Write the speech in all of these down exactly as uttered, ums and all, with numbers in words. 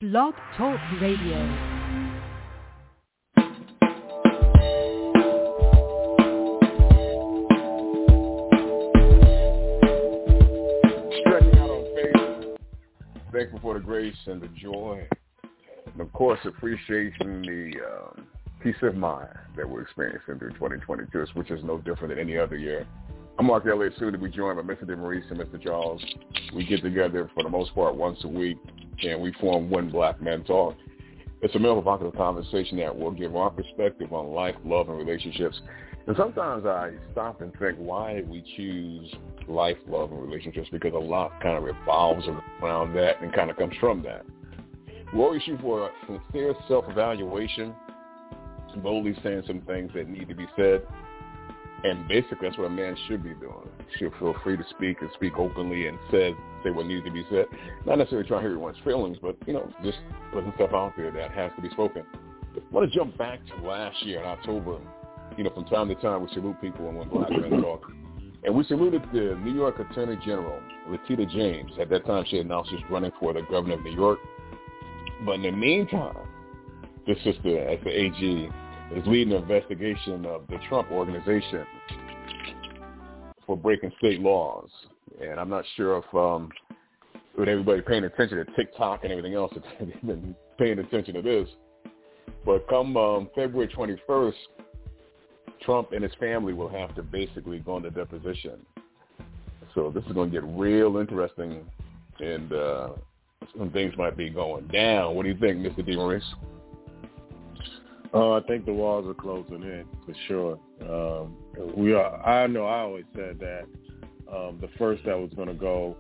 Blog Talk Radio. Thankful for the grace and the joy, and of course appreciating the um, peace of mind that we're experiencing through twenty twenty-two, which is no different than any other year. I'm Mark Elliott, soon to be joined by Mister DeMaurice and Mister Charles. We get together for the most part once a week, and we form One Black Man Talk. It's a mental provocative conversation that will give our perspective on life, love, and relationships. And sometimes I stop and think why we choose life, love, and relationships, because a lot kind of revolves around that and kind of comes from that. We always shoot for a sincere self-evaluation, boldly saying some things that need to be said. And basically that's what a man should be doing. Should feel free to speak and speak openly and say, say what needs to be said. Not necessarily trying to hurt everyone's feelings, but, you know, just putting stuff out there that has to be spoken. I want to jump back to last year in October. You know, from time to time, we salute people on When Black Men Talk. And we saluted the New York Attorney General, Letitia James. At that time, she announced she was running for the governor of New York. But in the meantime, this sister at the A G is leading an investigation of the Trump organization for breaking state laws. And I'm not sure if, um, with everybody paying attention to TikTok and everything else, if they've been paying attention to this. But come um, February twenty-first, Trump and his family will have to basically go into deposition. So this is going to get real interesting, and uh, some things might be going down. What do you think, Mister DeMaurice? Uh, I think the walls are closing in for sure. Um, we are. I know. I always said that um, the first that was going to go,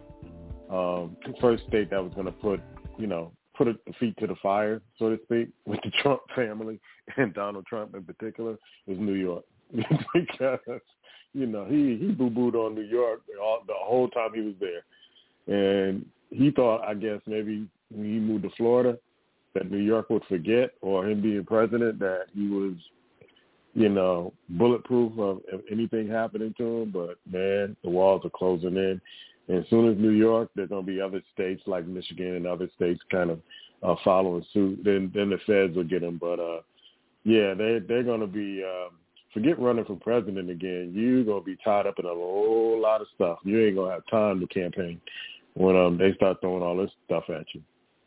um, the first state that was going to put, you know, put a feet to the fire, so to speak, with the Trump family and Donald Trump in particular, is New York. Because, you know, he, he boo-booed on New York all, the whole time he was there. And he thought, I guess, maybe when he moved to Florida, that New York would forget, or him being president, that he was, you know, bulletproof of, of anything happening to him. But, man, the walls are closing in. And as soon as New York, there's going to be other states like Michigan and other states kind of uh, following suit. Then then the feds will get them. But, uh, yeah, they, they're going to be, uh, forget running for president again. You're going to be tied up in a whole lot of stuff. You ain't going to have time to campaign when um, they start throwing all this stuff at you.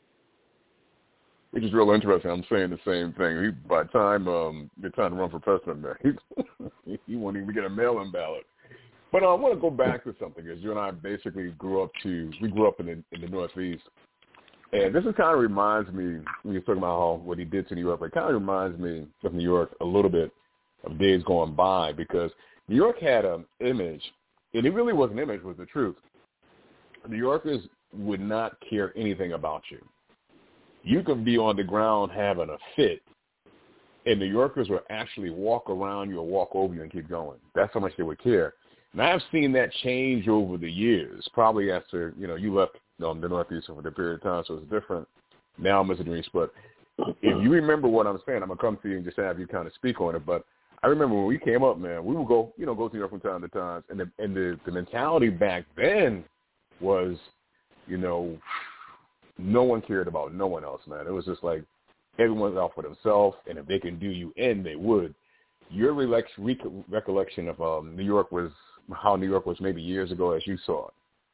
Which is real interesting. I'm saying the same thing. He, by the time um, you're trying to run for president, man, he, he won't even get a mail-in ballot. But uh, I want to go back to something, because you and I basically grew up to, we grew up in the, in the Northeast. And this is kind of reminds me, when you're talking about how, what he did to New York, but it kind of reminds me of New York a little bit of days going by, because New York had an image, and it really was an image, was the truth. New Yorkers would not care anything about you. You could be on the ground having a fit, and New Yorkers would actually walk around you or walk over you and keep going. That's how much they would care. And I've seen that change over the years, probably after, you know, you left um, the Northeast for the period of time, so it's different now, Mister DeMaurice. But if you remember what I'm saying, I'm going to come to you and just have you kind of speak on it. But I remember when we came up, man, we would go, you know, go to New York from time to time. And the, and the, the mentality back then was, you know, no one cared about no one else, man. It was just like everyone's out for themselves, and if they can do you in, they would. Your recollection of um, New York was how New York was maybe years ago as you saw it.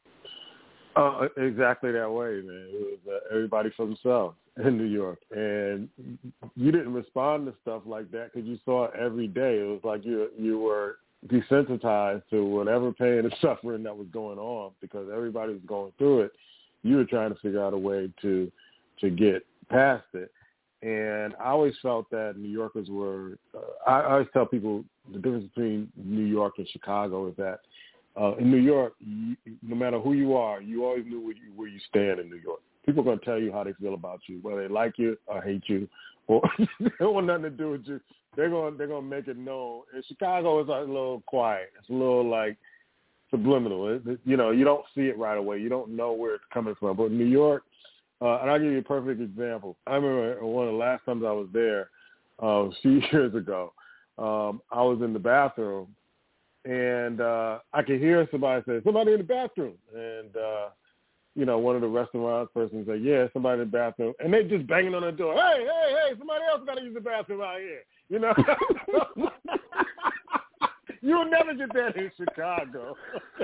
Uh, exactly that way, man. It was uh, everybody for themselves in New York. And you didn't respond to stuff like that because you saw it every day. It was like you you were desensitized to whatever pain and suffering that was going on, because everybody was going through it. You were trying to figure out a way to to get past it. And I always felt that New Yorkers were, uh, I, I always tell people the difference between New York and Chicago is that uh, in New York, you, no matter who you are, you always knew where you, where you stand in New York. People are going to tell you how they feel about you, whether they like you or hate you, or they don't want nothing to do with you. They're going, they're going to make it known. In Chicago, it's like a little quiet. It's a little like subliminal. It, it, you know, you don't see it right away. You don't know where it's coming from. But in New York, Uh, and I'll give you a perfect example. I remember one of the last times I was there uh, a few years ago, um, I was in the bathroom, and uh, I could hear somebody say, somebody in the bathroom. And uh, you know, one of the restaurant persons say, yeah, somebody in the bathroom, and they just banging on the door. Hey, hey, hey, somebody else got to use the bathroom out here. You know, you'll never get that in Chicago.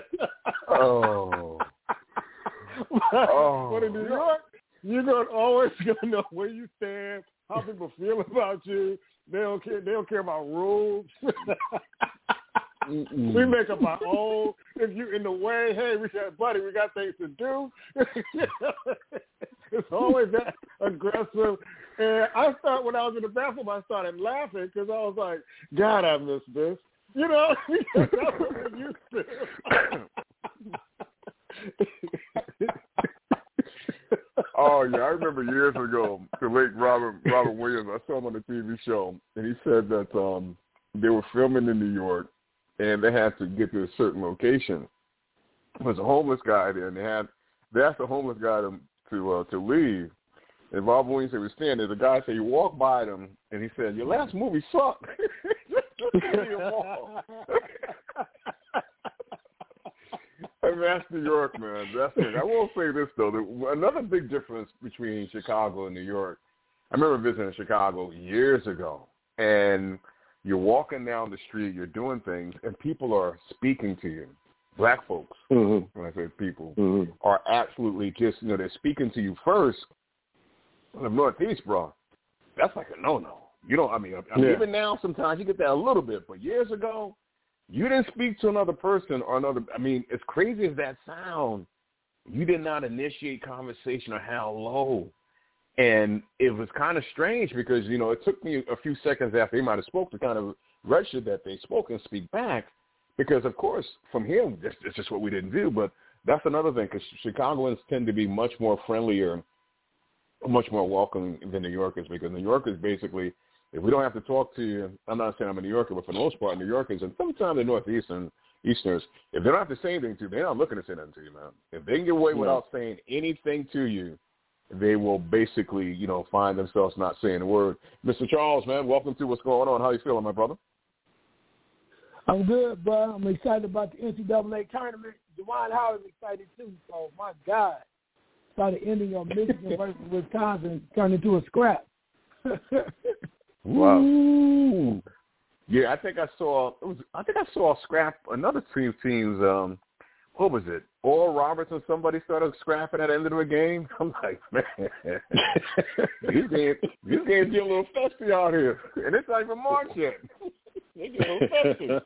oh. But, oh. but in New York, you're gonna always gonna know where you stand, how people feel about you. They don't care. They don't care about rules. We make up our own. If you're in the way, hey, we said, buddy, we got things to do. It's always that aggressive. And I start when I was in the bathroom, I started laughing because I was like, God, I miss this. You know, that's what we used to. Oh yeah, I remember years ago the late Robert Robert Williams. I saw him on the T V show, and he said that um, they were filming in New York, and they had to get to a certain location. There was a homeless guy there, and they had they asked the homeless guy to to, uh, to leave. And Robert Williams said, "We stand there." The guy said, "You walk by them," and he said, "Your last movie sucked." And that's New York, man. That's it. I will say this, though. Another big difference between Chicago and New York, I remember visiting Chicago years ago, and you're walking down the street, you're doing things, and people are speaking to you. Black folks, mm-hmm. when I say people, mm-hmm. are absolutely just, you know, they're speaking to you first. In the Northeast, bro, that's like a no-no. You don't, I mean, I mean yeah. even now sometimes you get that a little bit, but years ago, you didn't speak to another person or another, I mean, as crazy as that sound, you did not initiate conversation or hello. And it was kind of strange because, you know, it took me a few seconds after they might have spoke to kind of register that they spoke and speak back because, of course, from here, it's just what we didn't do. But that's another thing because Chicagoans tend to be much more friendlier, much more welcoming than New Yorkers because New Yorkers basically, if we don't have to talk to you, I'm not saying I'm a New Yorker, but for the most part, New Yorkers and sometimes the Northeastern Easterners, if they don't have to say anything to you, they're not looking to say nothing to you, man. If they can get away yeah. without saying anything to you, they will basically, you know, find themselves not saying a word. Mister Charles, man, welcome to What's Going On. How you feeling, my brother? I'm good, bro. I'm excited about the N C double A tournament. Juwan Howard's excited, too. So, my God, started ending on Michigan versus Wisconsin, turned into a scrap. Wow. Ooh. Yeah, I think I saw. It was. I think I saw a scrap. Another team teams. Um, what was it? Oral Roberts and somebody started scrapping at the end of the game. I'm like, man, these games, these games get a little festive out here, and it's not even March yet. They get a little festive.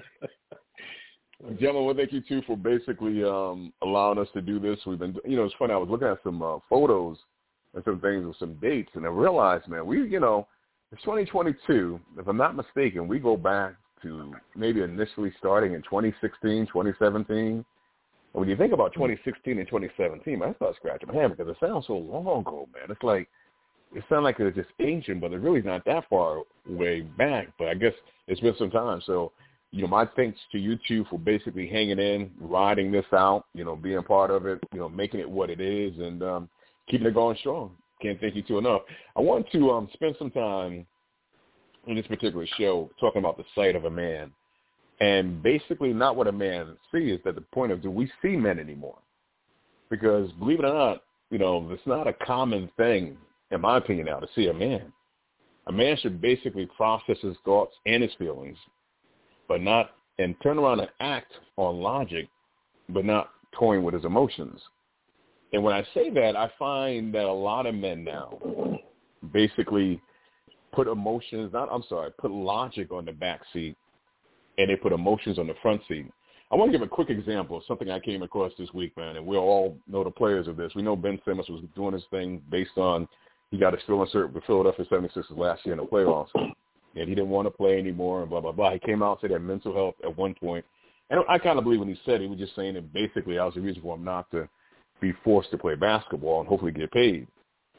Gentlemen, well, thank you too for basically um, allowing us to do this. We've been, you know, it's funny. I was looking at some uh, photos and some things with some dates, and I realized, man, we, you know. It's twenty twenty-two. If I'm not mistaken, we go back to maybe initially starting in twenty sixteen, twenty seventeen. And when you think about twenty sixteen and twenty seventeen, I start scratching my head because it sounds so long ago, man. It's like it sounds like it's just ancient, but it's really not that far way back. But I guess it's been some time. So, you know, my thanks to you two for basically hanging in, riding this out, you know, being part of it, you know, making it what it is, and um, keeping it going strong. Can't thank you two enough. I want to um, spend some time in this particular show talking about the sight of a man. And basically not what a man sees, at the point of do we see men anymore? Because believe it or not, you know, it's not a common thing, in my opinion now, to see a man. A man should basically process his thoughts and his feelings, but not, and turn around and act on logic, but not toying with his emotions. And when I say that, I find that a lot of men now basically put emotions, not, I'm sorry, put logic on the back seat, and they put emotions on the front seat. I want to give a quick example of something I came across this week, man, and we all know the players of this. We know Ben Simmons was doing his thing based on he got his fill insert with the Philadelphia seventy-sixers last year in the playoffs, and he didn't want to play anymore and blah, blah, blah. He came out and said he had mental health at one point. And I kind of believe when he said it, he was just saying that basically that was the reason for him not to be forced to play basketball and hopefully get paid.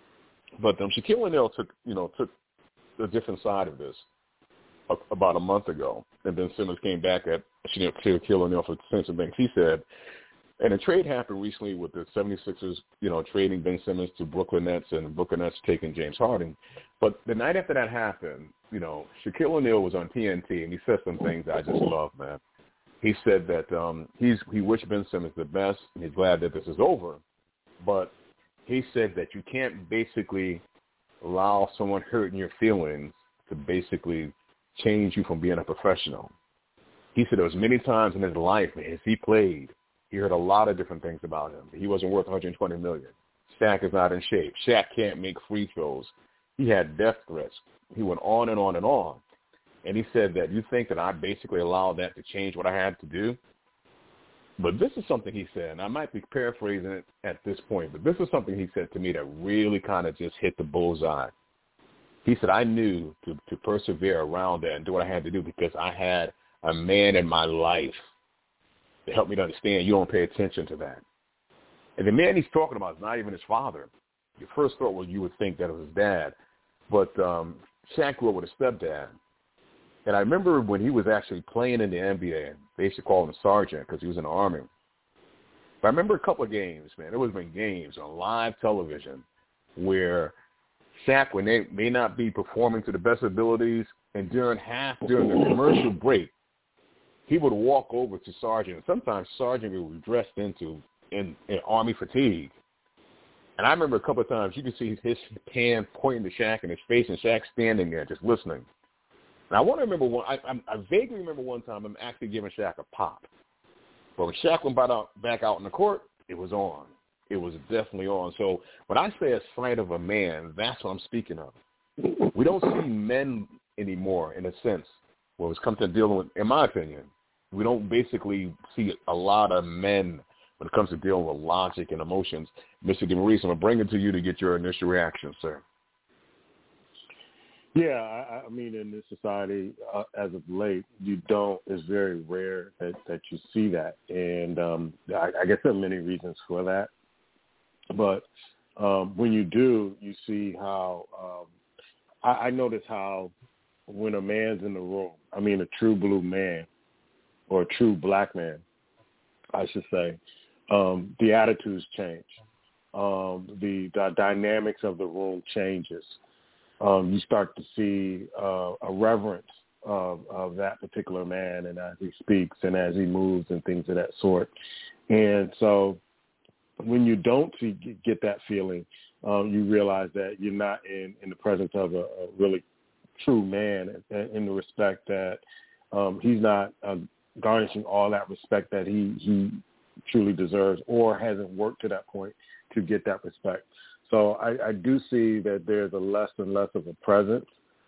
But um, Shaquille O'Neal took, you know, took a different side of this a, about a month ago. And Ben Simmons came back at Shaquille O'Neal for sense of things he said. And a trade happened recently with the seventy-sixers, you know, trading Ben Simmons to Brooklyn Nets and Brooklyn Nets taking James Harden. But the night after that happened, you know, Shaquille O'Neal was on T N T, and he said some things I just love, man. He said that um, he's he wished Ben Simmons the best, and he's glad that this is over. but he said that you can't basically allow someone hurting your feelings to basically change you from being a professional. He said there was many times in his life as he played, he heard a lot of different things about him. He wasn't worth one hundred twenty million dollars. Shaq is not in shape. Shaq can't make free throws. He had death threats. He went on and on and on. And he said that you think that I basically allowed that to change what I had to do? But this is something he said, and I might be paraphrasing it at this point, but this is something he said to me that really kind of just hit the bullseye. He said, I knew to, to persevere around that and do what I had to do because I had a man in my life that helped me to understand you don't pay attention to that. And the man he's talking about is not even his father. Your first thought was you would think that it was his dad. But um, Shaq grew up with a stepdad. And I remember when he was actually playing in the N B A, they used to call him Sergeant because he was in the Army. But I remember a couple of games, man. There was been games on live television where Shaq, when they may not be performing to the best abilities, and during half, during the commercial break, he would walk over to Sergeant. And sometimes Sergeant would be dressed into in, in Army fatigue. And I remember a couple of times you could see his hand pointing to Shaq in his face, and Shaq standing there just listening. And I want to remember one. I, I, I vaguely remember one time I'm actually giving Shaq a pop. But when Shaq went back out, back out in the court, it was on. It was definitely on. So when I say a sight of a man, that's what I'm speaking of. We don't see men anymore, in a sense, when it's come to dealing with, in my opinion, we don't basically see a lot of men when it comes to dealing with logic and emotions. Mister DeMaurice, I'm going to bring it to you to get your initial reaction, sir. Yeah, I, I mean, in this society, uh, as of late, you don't, it's very rare that, that you see that. And um, I, I guess there are many reasons for that. But um, when you do, you see how, um, I, I notice how when a man's in the room, I mean a true blue man or a true black man, I should say, um, the attitudes change. Um, the, the dynamics of the room changes. Um, you start to see uh, a reverence of, of that particular man and as he speaks and as he moves and things of that sort. And so when you don't see, get that feeling, um, you realize that you're not in, in the presence of a, a really true man in, in the respect that um, he's not uh, garnishing all that respect that he, he truly deserves or hasn't worked to that point to get that respect. So I, I do see that there's a less and less of a presence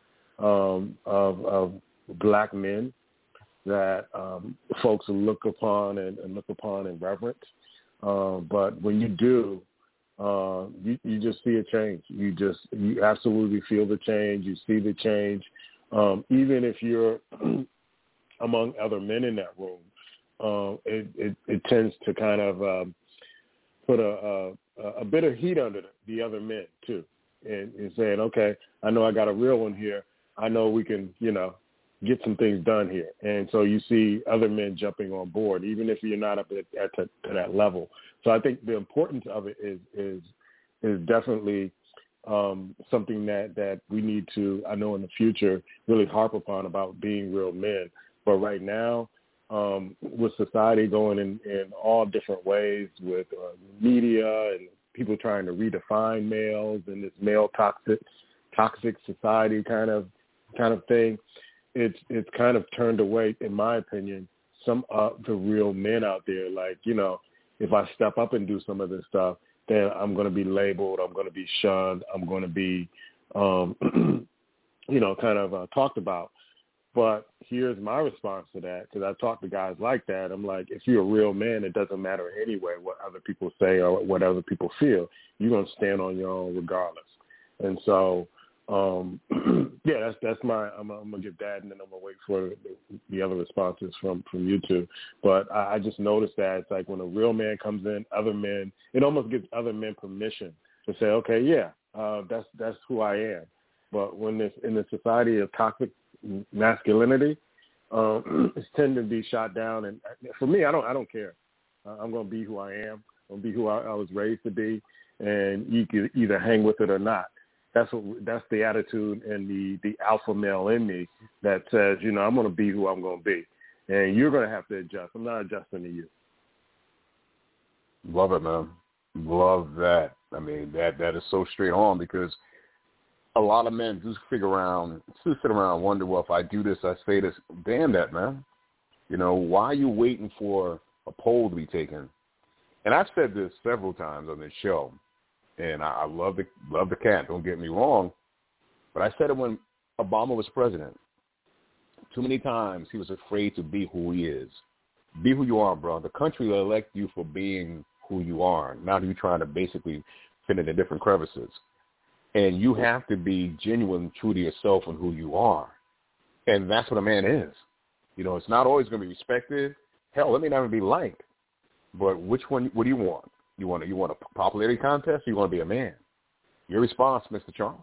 um, of, of black men that um, folks look upon and, and look upon in reverence. Uh, but when you do, uh, you, you just see a change. You just you absolutely feel the change. You see the change, um, even if you're among other men in that room. Uh, it, it, it tends to kind of um, put a, a, a bit of heat under the other men too, and, and saying, okay, I know I got a real one here. I know we can, you know, get some things done here. And so you see other men jumping on board, even if you're not up at, at to, to that level. So I think the importance of it is is is definitely um, something that, that we need to, I know in the future, really harp upon about being real men. But right now, um, with society going in, in all different ways, with uh, media and people trying to redefine males and this male toxic toxic society kind of kind of thing, it's it's kind of turned away, in my opinion, some of the real men out there. Like, you know, if I step up and do some of this stuff, then I'm going to be labeled, I'm going to be shunned, I'm going to be, um, you know, kind of uh, talked about. But here's my response to that, because I talk to guys like that. I'm like, if you're a real man, it doesn't matter anyway what other people say or what other people feel. You're going to stand on your own regardless. And so, um, yeah, that's that's my. I'm, I'm gonna give that, and then I'm gonna wait for the, the other responses from, from you two. But I, I just noticed that it's like when a real man comes in, other men, it almost gives other men permission to say, okay, yeah, uh, that's that's who I am. But when this in the society of toxic masculinity, um, it's tending to be shot down. And for me, I don't I don't care. Uh, I'm gonna be who I am. I'm gonna be who I, I was raised to be, and you can either hang with it or not. That's what that's the attitude and the, the alpha male in me that says, you know, I'm going to be who I'm going to be, and you're going to have to adjust. I'm not adjusting to you. Love it, man. Love that. I mean, that that is so straight on, because a lot of men do figure around, do sit around and wonder, well, if I do this, I say this. Damn that, man. You know, why are you waiting for a poll to be taken? And I've said this several times on this show, and I, I love the love the cat. Don't get me wrong, but I said it when Obama was president. Too many times he was afraid to be who he is. Be who you are, bro. The country will elect you for being who you are. Now you're trying to basically fit into different crevices. And you have to be genuine, true to yourself and who you are. And that's what a man is. You know, it's not always going to be respected. Hell, it may not even be liked. But which one, what do you want? You want, a, you want a popularity contest, or you want to be a man? Your response, Mister Charles.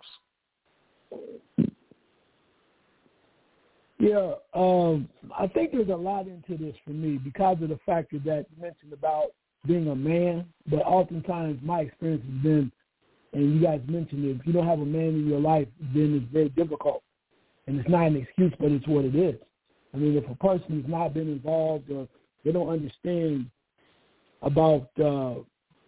Yeah, um, I think there's a lot into this for me because of the factor that you mentioned about being a man, but oftentimes my experience has been, and you guys mentioned it, if you don't have a man in your life, then it's very difficult. And it's not an excuse, but it's what it is. I mean, if a person has not been involved or they don't understand about uh,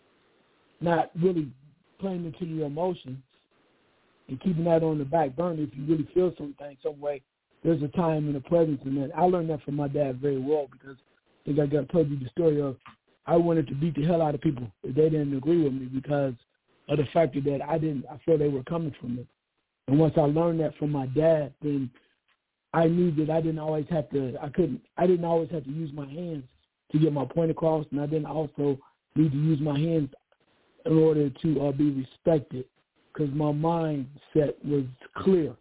not really playing into your emotions and keeping that on the back burner, if you really feel something some way, there's a time and a presence in that. I learned that from my dad very well, because I think I got told you the story of I wanted to beat the hell out of people if they didn't agree with me because of the fact that I didn't, I felt they were coming from me. And once I learned that from my dad, then I knew that I didn't always have to, I couldn't, I didn't always have to use my hands to get my point across, and I didn't also need to use my hands in order to uh, be respected, because my mindset was clear.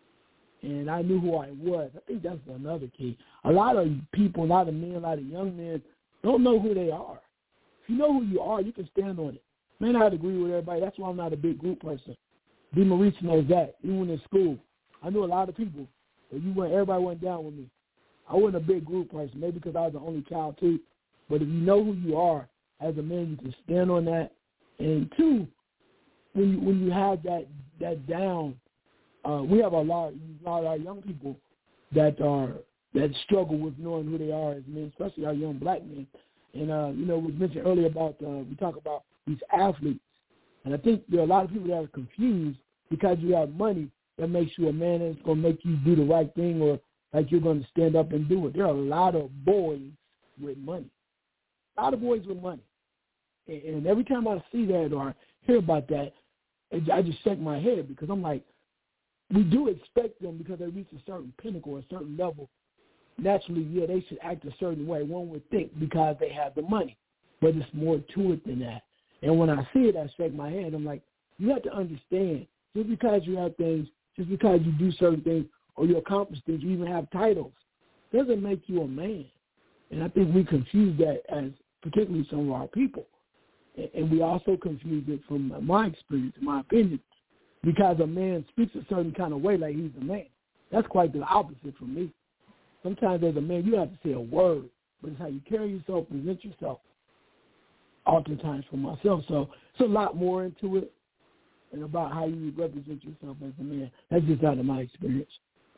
And I knew who I was. I think that's another key. A lot of people, a lot of men, a lot of young men don't know who they are. If you know who you are, you can stand on it. May not agree with everybody. That's why I'm not a big group person. D. Maurice knows that. Even in school, I knew a lot of people, but you went, everybody went down with me. I wasn't a big group person, maybe because I was the only child too. But if you know who you are as a man, you can stand on that. And two, when you, when you have that that down, uh, we have a lot, a lot of our young people that are that struggle with knowing who they are as men, especially our young black men. And uh, you know, we mentioned earlier about uh, we talk about these athletes, and I think there are a lot of people that are confused because you have money that makes you a man and it's going to make you do the right thing, or like you're going to stand up and do it. There are a lot of boys with money, a lot of boys with money, and, and every time I see that or hear about that, I just shake my head, because I'm like, we do expect them because they reach a certain pinnacle, a certain level. Naturally, yeah, they should act a certain way, one would think, because they have the money. But it's more to it than that. And when I see it, I shake my head. I'm like, you have to understand, just because you have things, just because you do certain things or you accomplish things, you even have titles, doesn't make you a man. And I think we confuse that as particularly some of our people. And we also confuse it from my experience, in my opinion, because a man speaks a certain kind of way like he's a man. That's quite the opposite for me. Sometimes as a man, you have to say a word, but it's how you carry yourself, present yourself, oftentimes for myself. So it's a lot more into it and about how you represent yourself as a man. That's just out of my experience.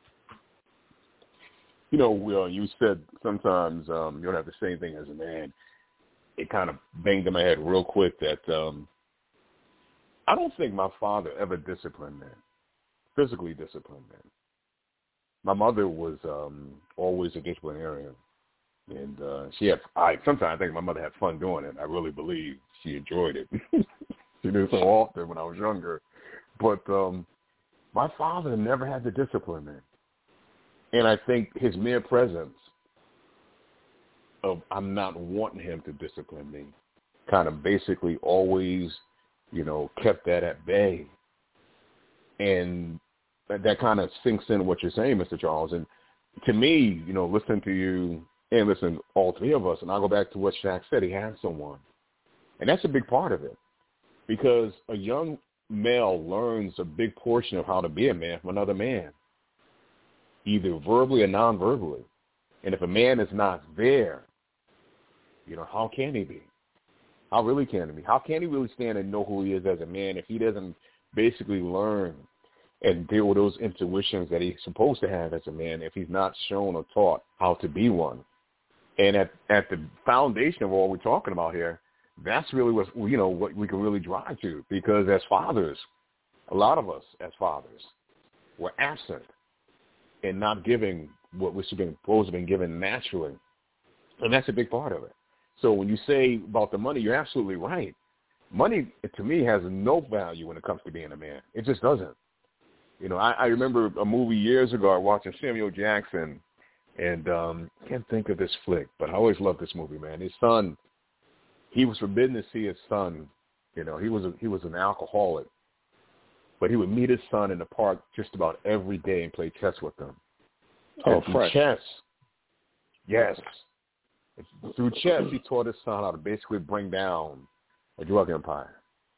You know, Will, you said sometimes um, you don't have to say anything as a man. It kind of banged in my head real quick that um, I don't think my father ever disciplined me, physically disciplined me. My mother was um, always a disciplinarian, and uh, she had. I sometimes I think my mother had fun doing it. I really believe she enjoyed it. She did it so often when I was younger, but um, my father never had to discipline me, and I think his mere presence of I'm not wanting him to discipline me, kind of basically always, you know, kept that at bay, and that, that kind of sinks in what you're saying, Mister Charles. And to me, you know, listening to you and listen to all three of us, and I'll go back to what Shaq said, he had someone. And that's a big part of it, because a young male learns a big portion of how to be a man from another man, either verbally or non-verbally. And if a man is not there, you know, how can he be? How really can he be? How can he really stand and know who he is as a man if he doesn't basically learn and deal with those intuitions that he's supposed to have as a man, if he's not shown or taught how to be one? And at, at the foundation of all we're talking about here, that's really what, you know, what we can really drive to, because as fathers, a lot of us as fathers were absent in not giving what we're supposed to have been given naturally. And that's a big part of it. So when you say about the money, you're absolutely right. Money, to me, has no value when it comes to being a man. It just doesn't. You know, I, I remember a movie years ago, I watched Samuel Jackson, and um, I can't think of this flick, but I always loved this movie, man. His son, he was forbidden to see his son. You know, he was a, he was an alcoholic, but he would meet his son in the park just about every day and play chess with him. Oh, and through fresh. chess. Yes. Through chess, he taught his son how to basically bring down a drug empire.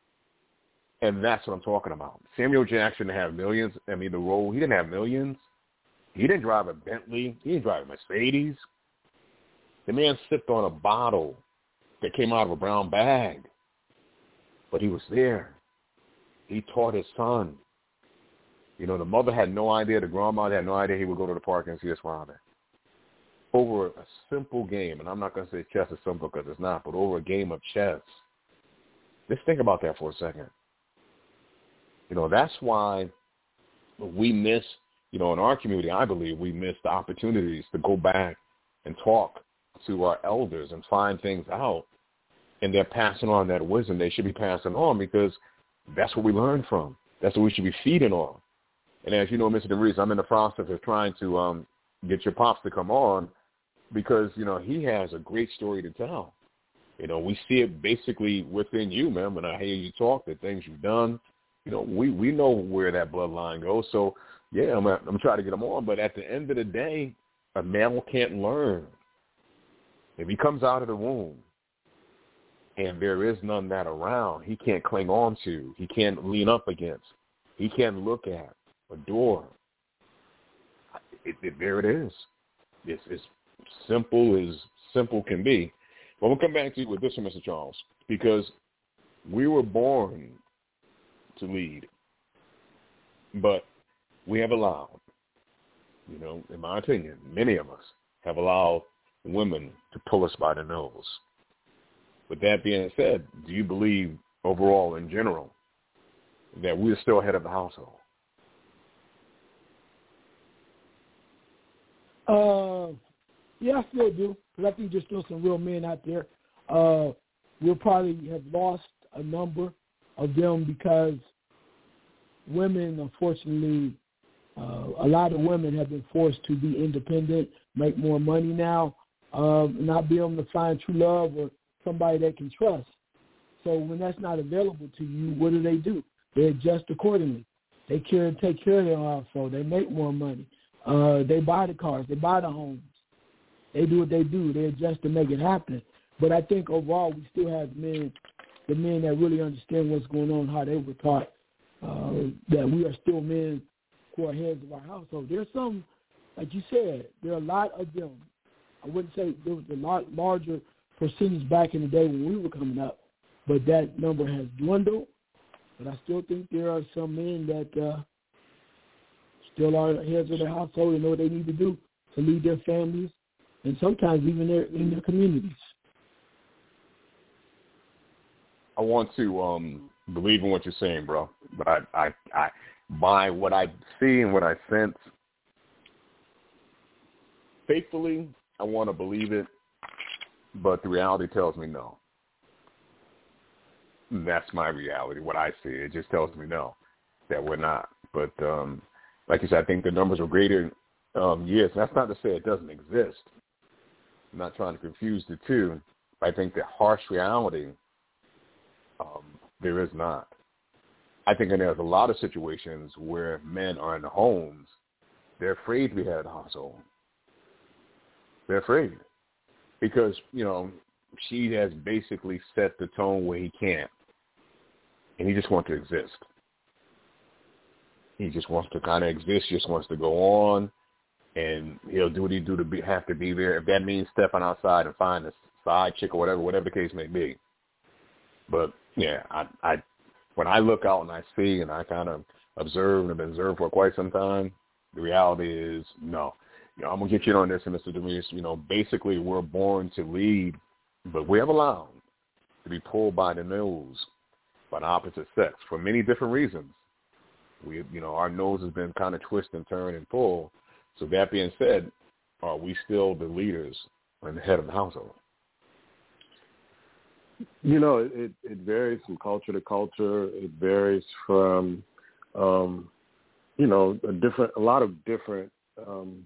And that's what I'm talking about. Samuel Jackson didn't have millions. I mean, the role, he didn't have millions. He didn't drive a Bentley. He didn't drive a Mercedes. The man sipped on a bottle that came out of a brown bag. But he was there. He taught his son. You know, the mother had no idea. The grandma had no idea he would go to the park and see his father. Over a simple game, and I'm not going to say chess is simple because it's not, but over a game of chess. Let's think about that for a second. You know, that's why we miss, you know, in our community, I believe we miss the opportunities to go back and talk to our elders and find things out. And they're passing on that wisdom they should be passing on, because that's what we learn from. That's what we should be feeding on. And as you know, Mister DeVries, I'm in the process of trying to um, get your pops to come on, because, you know, he has a great story to tell. You know, we see it basically within you, man. When I hear you talk, the things you've done, you know, we, we know where that bloodline goes. So, yeah, I'm, I'm trying to get him on. But at the end of the day, a male can't learn. If he comes out of the womb and there is none that around, he can't cling on to, he can't lean up against, he can't look at, adore. It, it, there it is. It's as simple as simple can be. But we'll come back to you with this one, Mister Charles, because we were born to lead, but we have allowed, you know, in my opinion, many of us have allowed women to pull us by the nose. With that being said, do you believe overall in general that we're still head of the household? Uh, yeah, I still do, because I think there's still some real men out there. Uh, we'll probably have lost a number of them because women, unfortunately, uh, a lot of women have been forced to be independent, make more money now, um, not be able to find true love or somebody they can trust. So when that's not available to you, what do they do? They adjust accordingly. They care and take care of their household. They make more money. Uh, they buy the cars. They buy the homes. They do what they do. They adjust to make it happen. But I think overall we still have men, the men that really understand what's going on, how they were taught, uh, that we are still men who are heads of our household. There's some, like you said, there are a lot of them. I wouldn't say there was a lot larger percentage back in the day when we were coming up, but that number has dwindled. But I still think there are some men that uh, still are heads of their household and know what they need to do to lead their families, and sometimes even their, in their communities. I want to um, believe in what you're saying, bro. But I, I, I, by what I see and what I sense, faithfully, I want to believe it, but the reality tells me no. That's my reality, what I see. It just tells me no, that we're not. But um, like you said, I think the numbers are greater. Um, yes, that's not to say it doesn't exist. I'm not trying to confuse the two. I think the harsh reality, um, there is not. I think there's a lot of situations where men are in the homes. They're afraid to be head of the household. They're afraid because, you know, she has basically set the tone where he can't. And he just wants to exist. He just wants to kind of exist, just wants to go on, and he'll do what he do to be, have to be there. If that means stepping outside and find a side chick or whatever, whatever the case may be. But, yeah, I, I when I look out and I see and I kind of observe and have observed for quite some time, the reality is no. You know, I'm going to get you on this, Mister DeVries. You know, basically we're born to lead, but we have allowed to be pulled by the nose by the opposite sex for many different reasons. We, you know, our nose has been kind of twist and turn and pull. So that being said, are we still the leaders and the head of the household? You know, it, it varies from culture to culture. It varies from, um, you know, a different, a lot of different, um,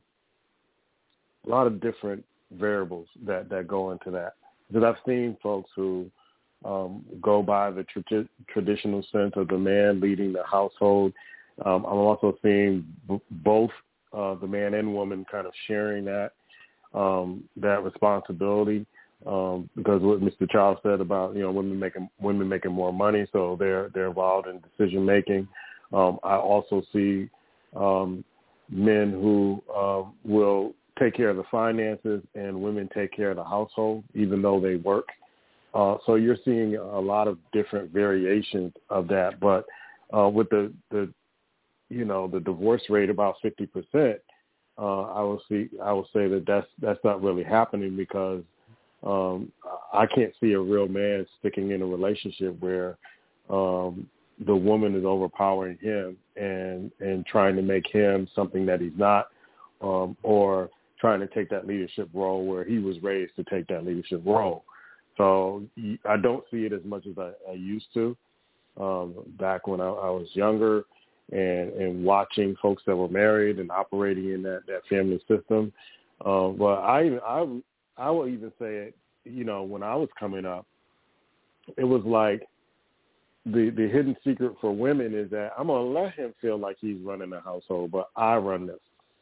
a lot of different variables that, that go into that. Because I've seen folks who um, go by the tra- traditional sense of the man leading the household. Um, I'm also seeing b- both uh, the man and woman kind of sharing that um, that responsibility. Um, because what Mister Charles said about, you know, women making women making more money, so they're they're involved in decision making. Um, I also see um, men who um, will take care of the finances and women take care of the household, even though they work. Uh, so you're seeing a lot of different variations of that. But uh, with the, the, you know, the divorce rate about fifty percent, uh, I will see. I will say that that's that's not really happening because um, I can't see a real man sticking in a relationship where um, the woman is overpowering him and and trying to make him something that he's not, um, or trying to take that leadership role where he was raised to take that leadership role. So I don't see it as much as I, I used to um, back when I, I was younger and, and watching folks that were married and operating in that, that family system. Um, but I, I, I will even say it, you know, when I was coming up, it was like the, the hidden secret for women is that I'm going to let him feel like he's running the household, but I run this.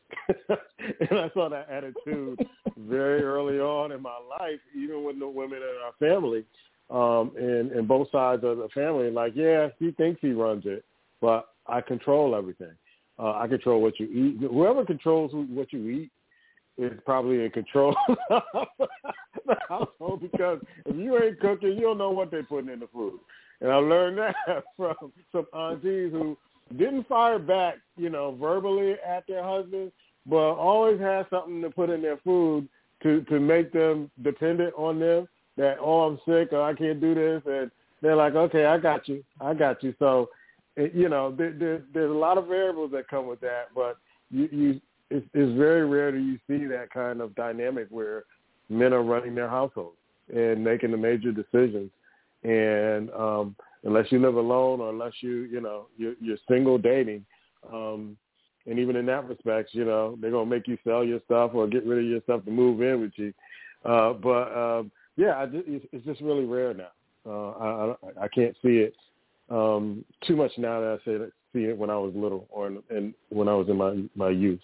And I saw that attitude very early on in my life, even with the women in our family, um, and, and both sides of the family. Like, yeah, he thinks he runs it, but I control everything. Uh, I control what you eat. Whoever controls who, what you eat is probably in control of the household, because if you ain't cooking, you don't know what they're putting in the food. And I learned that from some aunties who didn't fire back, you know, verbally at their husbands, but always had something to put in their food to, to make them dependent on them, that, oh, I'm sick or I can't do this. And they're like, okay, I got you. I got you. So, it, you know, there, there, there's a lot of variables that come with that, but you, you it's, it's very rare that you see that kind of dynamic where men are running their households and making the major decisions. And um, unless you live alone or unless you, you know, you're, you're single dating, um, and even in that respect, you know, they're going to make you sell your stuff or get rid of your stuff to move in with you. Uh, but, um, yeah, I just, it's, it's just really rare now. Uh, I, I, I can't see it um, too much now that I say that, see it when I was little or in, in, when I was in my, my youth.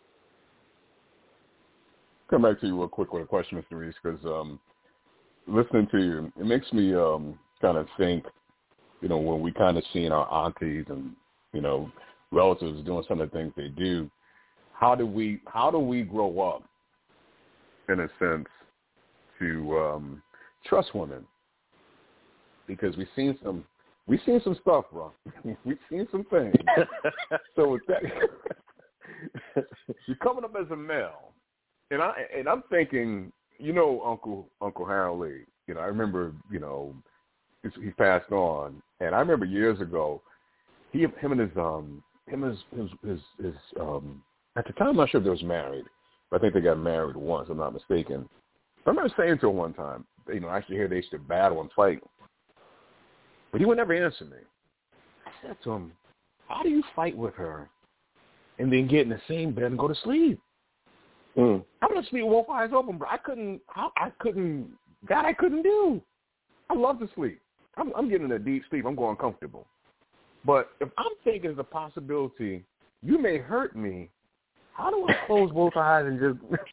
Come back to you real quick with a question, Mister Reese, because um, listening to you, it makes me um, kind of think, you know, when we kind of seeing our aunties and, you know, relatives doing some of the things they do, how do we how do we grow up, in a sense, to um, trust women? Because we've seen some we've seen some stuff, bro. We've seen some things. So with that, you're coming up as a male, and I and I'm thinking, you know, Uncle Uncle Harold Lee. You know, I remember, you know, he passed on, and I remember years ago, he him and his um. Him and his, his, his, his um, at the time, I'm not sure if they was married, but I think they got married once, if I'm not mistaken. I remember saying to him one time, you know, I actually hear they used to battle and fight, but he would never answer me. I said to him, how do you fight with her and then get in the same bed and go to sleep? Mm. I would sleep with both eyes open, bro. I couldn't, I, I couldn't, that I couldn't do. I love to sleep. I'm, I'm getting a deep sleep. I'm going comfortable. But if I'm thinking the possibility you may hurt me, how do I close both eyes and just...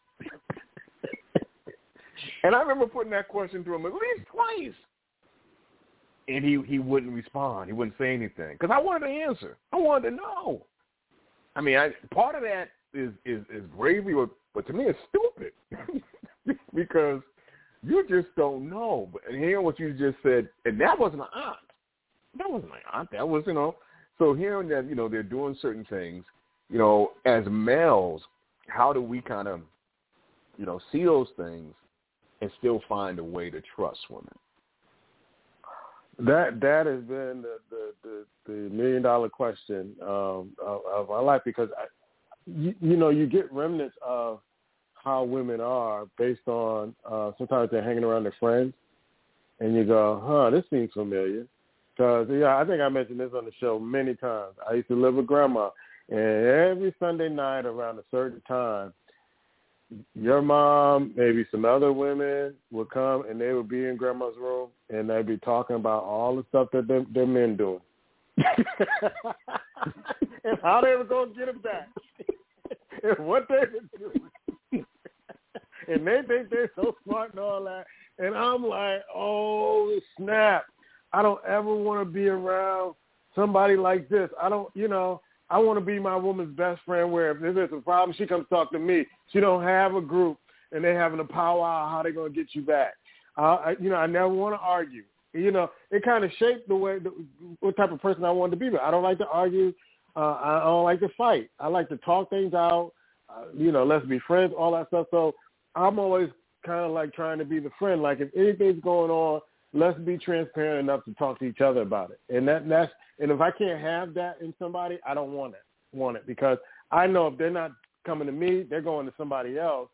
And I remember putting that question to him at least twice. And he, he wouldn't respond. He wouldn't say anything. Because I wanted to answer. I wanted to know. I mean, I, part of that is, is, is bravery, but, but to me it's stupid. Because you just don't know. But hearing what you just said, and that wasn't an aunt. That wasn't my aunt. That was, you know, so hearing that, you know, they're doing certain things, you know, as males, how do we kind of, you know, see those things and still find a way to trust women? That that has been the the, the, the million dollar question um, of, of my life because I, you, you know you get remnants of how women are based on uh, sometimes they're hanging around their friends, and you go, huh, this seems familiar. Because yeah, I think I mentioned this on the show many times. I used to live with grandma, and every Sunday night around a certain time, your mom, maybe some other women would come and they would be in grandma's room and they'd be talking about all the stuff that their, their men doing. And how they were going to get it back. And what they were doing. And they think they're so smart and all that. And I'm like, oh, snap. I don't ever want to be around somebody like this. I don't, you know, I want to be my woman's best friend where if there's a problem, she comes talk to me. She don't have a group and they having a powwow how they going to get you back. Uh, I, you know, I never want to argue. You know, it kind of shaped the way, the, what type of person I wanted to be. But I don't like to argue. Uh, I don't like to fight. I like to talk things out. Uh, you know, let's be friends, all that stuff. So I'm always kind of like trying to be the friend. Like if anything's going on, let's be transparent enough to talk to each other about it. And that that's and if I can't have that in somebody, I don't want it. Want it because I know if they're not coming to me, they're going to somebody else.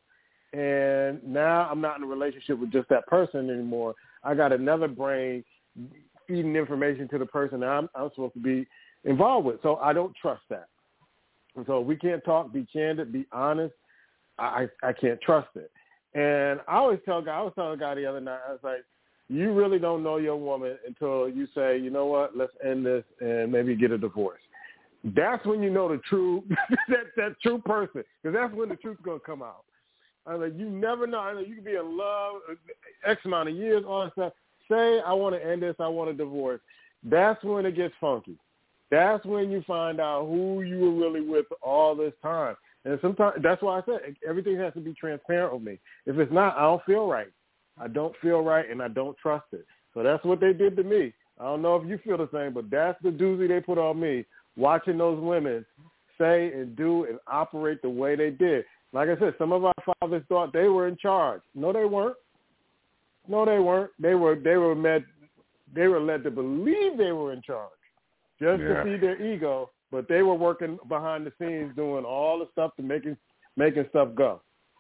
And now I'm not in a relationship with just that person anymore. I got another brain feeding information to the person that I'm, I'm supposed to be involved with. So I don't trust that. And so we can't talk, be candid, be honest. I I can't trust it. And I always tell guy, I was telling a guy the other night, I was like, you really don't know your woman until you say, you know what, let's end this and maybe get a divorce. That's when you know the true, that, that true person, because that's when the truth's going to come out. I mean, you never know. I know you can be in love X amount of years, all that stuff. Say, I want to end this, I want a divorce. That's when it gets funky. That's when you find out who you were really with all this time. And sometimes that's why I said everything has to be transparent with me. If it's not, I don't feel right. I don't feel right, and I don't trust it. So that's what they did to me. I don't know if you feel the same, but that's the doozy they put on me, watching those women say and do and operate the way they did. Like I said, some of our fathers thought they were in charge. No, they weren't. No, they weren't. They were they were led, they were led to believe they were in charge just yeah. to feed their ego, but they were working behind the scenes doing all the stuff to making making stuff go.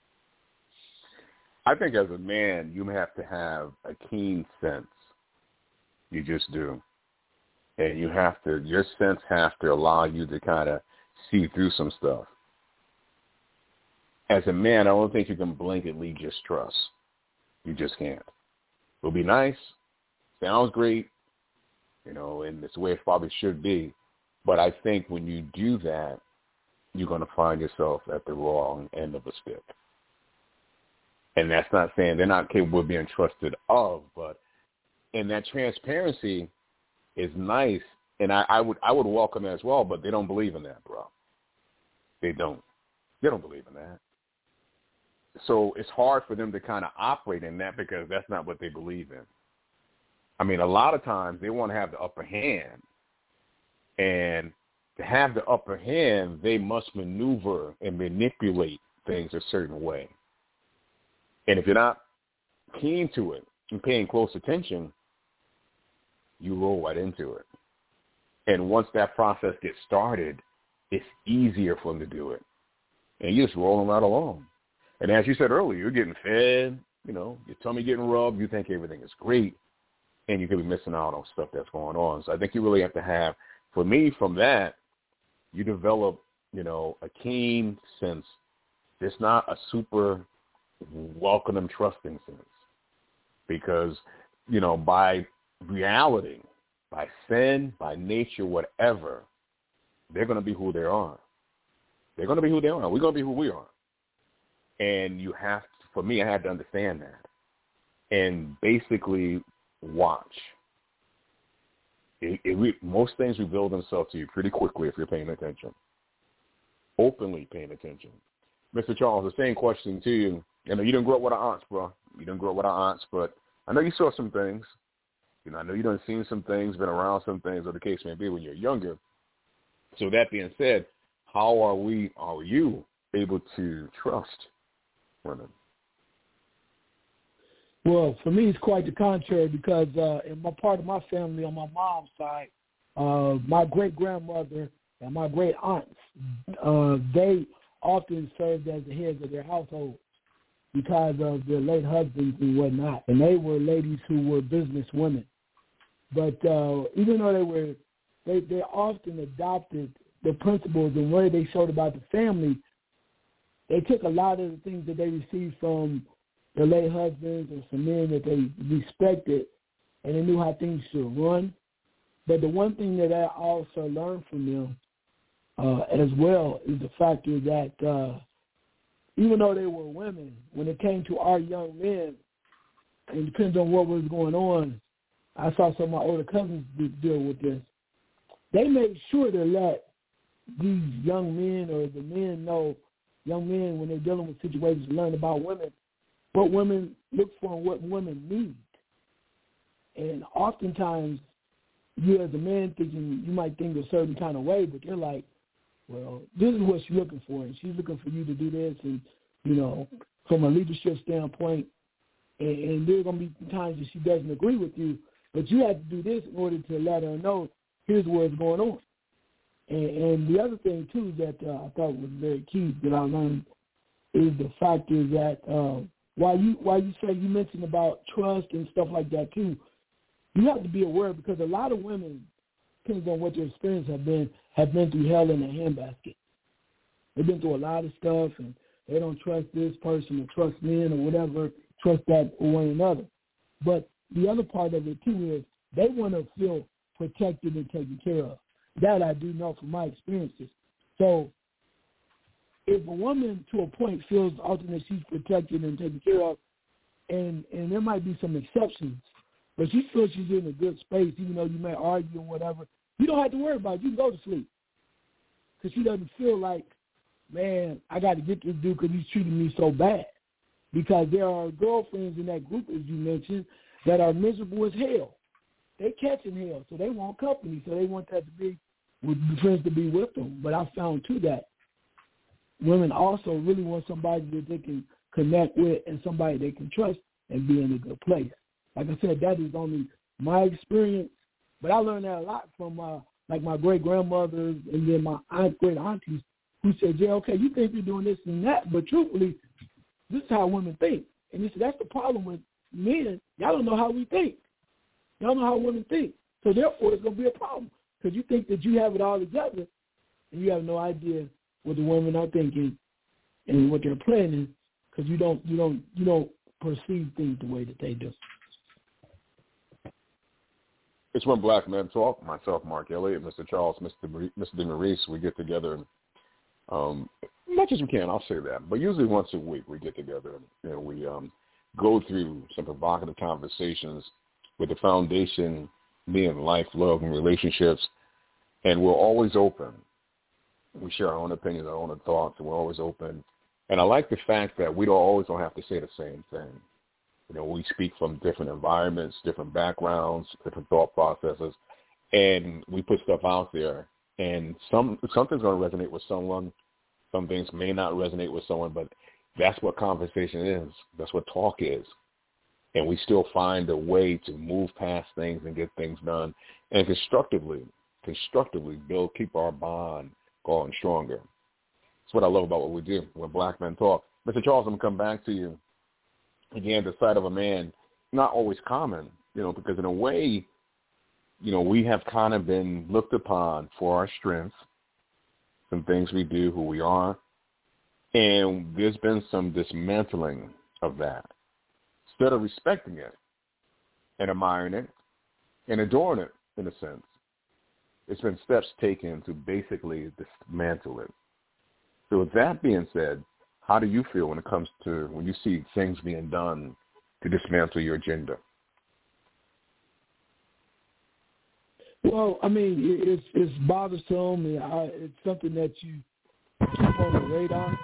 I think as a man, you have to have a keen sense. You just do. And you have to, your sense has to allow you to kind of see through some stuff. As a man, I don't think you can blanketly just trust. You just can't. It'll be nice, sounds great, you know, and it's the way it probably should be. But I think when you do that, you're going to find yourself at the wrong end of a stick. And that's not saying they're not capable of being trusted of, but and that transparency is nice, and I, I would I would welcome that as well. But they don't believe in that, bro. They don't. They don't believe in that. So it's hard for them to kind of operate in that because that's not what they believe in. I mean, a lot of times they want to have the upper hand, and to have the upper hand, they must maneuver and manipulate things a certain way. And if you're not keen to it and paying close attention, you roll right into it. And once that process gets started, it's easier for them to do it. And you're just rolling right along. And as you said earlier, you're getting fed, you know, your tummy getting rubbed, you think everything is great, and you could be missing out on stuff that's going on. So I think you really have to have, for me, from that, you develop, you know, a keen sense. It's not a super welcome, trusting sense, because, you know, by reality, by sin, by nature, whatever, they're going to be who they are. They're going to be who they are. We're going to be who we are. And you have to, for me, I had to understand that and basically watch. It, it, most things reveal themselves to you pretty quickly if you're paying attention, openly paying attention. Mister Charles, the same question to you. You know, you didn't grow up with our aunts, bro. You didn't grow up with our aunts, but I know you saw some things. You know, I know you done seen some things, been around some things, or the case may be when you're younger. So that being said, how are we, are you able to trust women? Well, for me, it's quite the contrary because uh, in my part of my family, on my mom's side, uh, my great-grandmother and my great-aunts, uh, they often served as the heads of their households because of their late husbands and whatnot. And they were ladies who were business women. But uh, even though they were, they, they often adopted the principles and way they showed about the family, they took a lot of the things that they received from their late husbands or some men that they respected, and they knew how things should run. But the one thing that I also learned from them uh, as well is the factor that uh, even though they were women, when it came to our young men, and it depends on what was going on, I saw some of my older cousins deal with this. They made sure to let these young men or the men know, young men when they're dealing with situations, learn about women, what women look for and what women need. And oftentimes, you as a man thinking, you might think a certain kind of way, but they're like, well, this is what she's looking for, and she's looking for you to do this, and, you know, from a leadership standpoint, and, and there are going to be times that she doesn't agree with you, but you have to do this in order to let her know here's what's going on. And, and the other thing, too, that uh, I thought was very key that I learned is the factor that uh, while you while you say you mentioned about trust and stuff like that, too, you have to be aware because a lot of women, depends on what their experience have been, have been through hell in a handbasket. They've been through a lot of stuff, and they don't trust this person or trust men or whatever, trust that or one another. But the other part of it, too, is they want to feel protected and taken care of. That I do know from my experiences. So if a woman to a point feels often that she's protected and taken care of, and, and there might be some exceptions, but she feels she's in a good space, even though you may argue or whatever, you don't have to worry about it. You can go to sleep. Because she doesn't feel like, man, I got to get this dude because he's treating me so bad. Because there are girlfriends in that group, as you mentioned, that are miserable as hell. They catching hell, so they want company, so they want that to be with friends to be with them. But I found, too, that women also really want somebody that they can connect with and somebody they can trust and be in a good place. Like I said, that is only my experience, but I learned that a lot from uh, like my great-grandmothers and then my aunt, great-aunties who said, yeah, okay, you think you're doing this and that, but truthfully, this is how women think. And they said, that's the problem with men. Y'all don't know how we think. Y'all don't know how women think. So therefore, it's going to be a problem because you think that you have it all together and you have no idea what the women are thinking and what they're planning because you don't, you don't, you don't perceive things the way that they do. It's When Black Men Talk. Myself, Mark Elliott, Mister Charles, Mister Mar- Mister DeMaurice. We get together um, much as we can. I'll say that, but usually once a week we get together and we um, go through some provocative conversations with the foundation being life, love, and relationships, and we're always open. We share our own opinions, our own thoughts, and we're always open. And I like the fact that we don't always don't have to say the same thing. You know, we speak from different environments, different backgrounds, different thought processes, and we put stuff out there. And some something's going to resonate with someone. Some things may not resonate with someone, but that's what conversation is. That's what talk is. And we still find a way to move past things and get things done and constructively, constructively build, keep our bond going stronger. That's what I love about what we do when Black Men Talk. Mister Charles, I'm going to come back to you. Again, the sight of a man, not always common, you know, because in a way, you know, we have kind of been looked upon for our strengths, some things we do, who we are, and there's been some dismantling of that. Instead of respecting it and admiring it and adoring it, in a sense, it's been steps taken to basically dismantle it. So with that being said, how do you feel when it comes to when you see things being done to dismantle your agenda? Well, I mean, it's it's bothersome. It's something that you keep on the radar.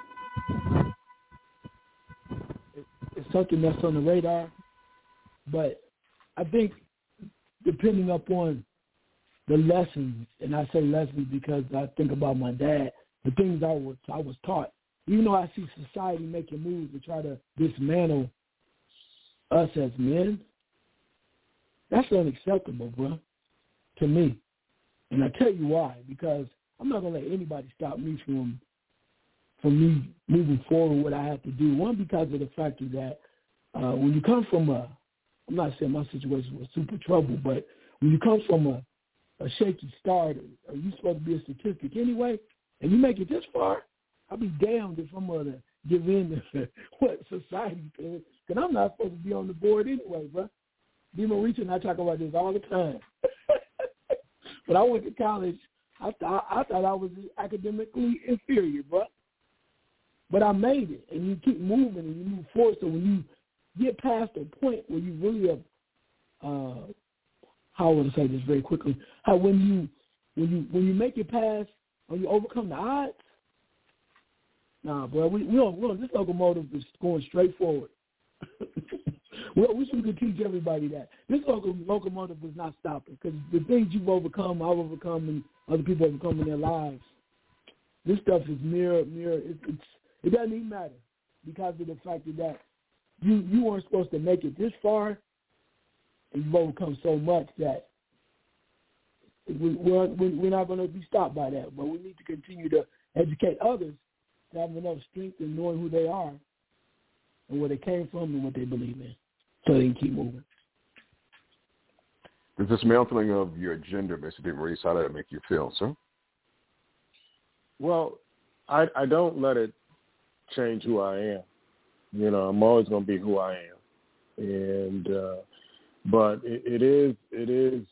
It's something that's on the radar. But I think depending upon the lessons, and I say lessons because I think about my dad, the things I was I was taught. Even though I see society making moves to try to dismantle us as men, that's unacceptable, bro, to me. And I tell you why, because I'm not going to let anybody stop me from from me moving forward what I have to do. One, because of the fact that uh, when you come from a, I'm not saying my situation was super trouble, but when you come from a, a shaky start, or you're supposed to be a statistic anyway, and you make it this far, I'll be damned if I'm going to give in to what society says, because I'm not supposed to be on the board anyway, bro. Demo Reach and I talk about this all the time. When I went to college, I thought I thought I was academically inferior, bro. But I made it, and you keep moving and you move forward. So when you get past a point where you really have, uh, how would I say this very quickly? How when you when you when you make it past, when you overcome the odds. Nah, bro, we we don't, we don't, this locomotive is going straight forward. Well, we should teach everybody that. This locomotive is not stopping, because the things you've overcome, I've overcome, and other people overcome in their lives, this stuff is mirror, mirror. It, it's, it doesn't even matter because of the fact that you, you weren't supposed to make it this far, and you've overcome so much that we, we're, we're not going to be stopped by that. But we need to continue to educate others to have enough strength in knowing who they are and where they came from and what they believe in, so they can keep moving. The dismantling of your gender, Mister DeMaurice, how did that make you feel, sir? Well, I, I don't let it change who I am. You know, I'm always going to be who I am, and uh, but it, it is it is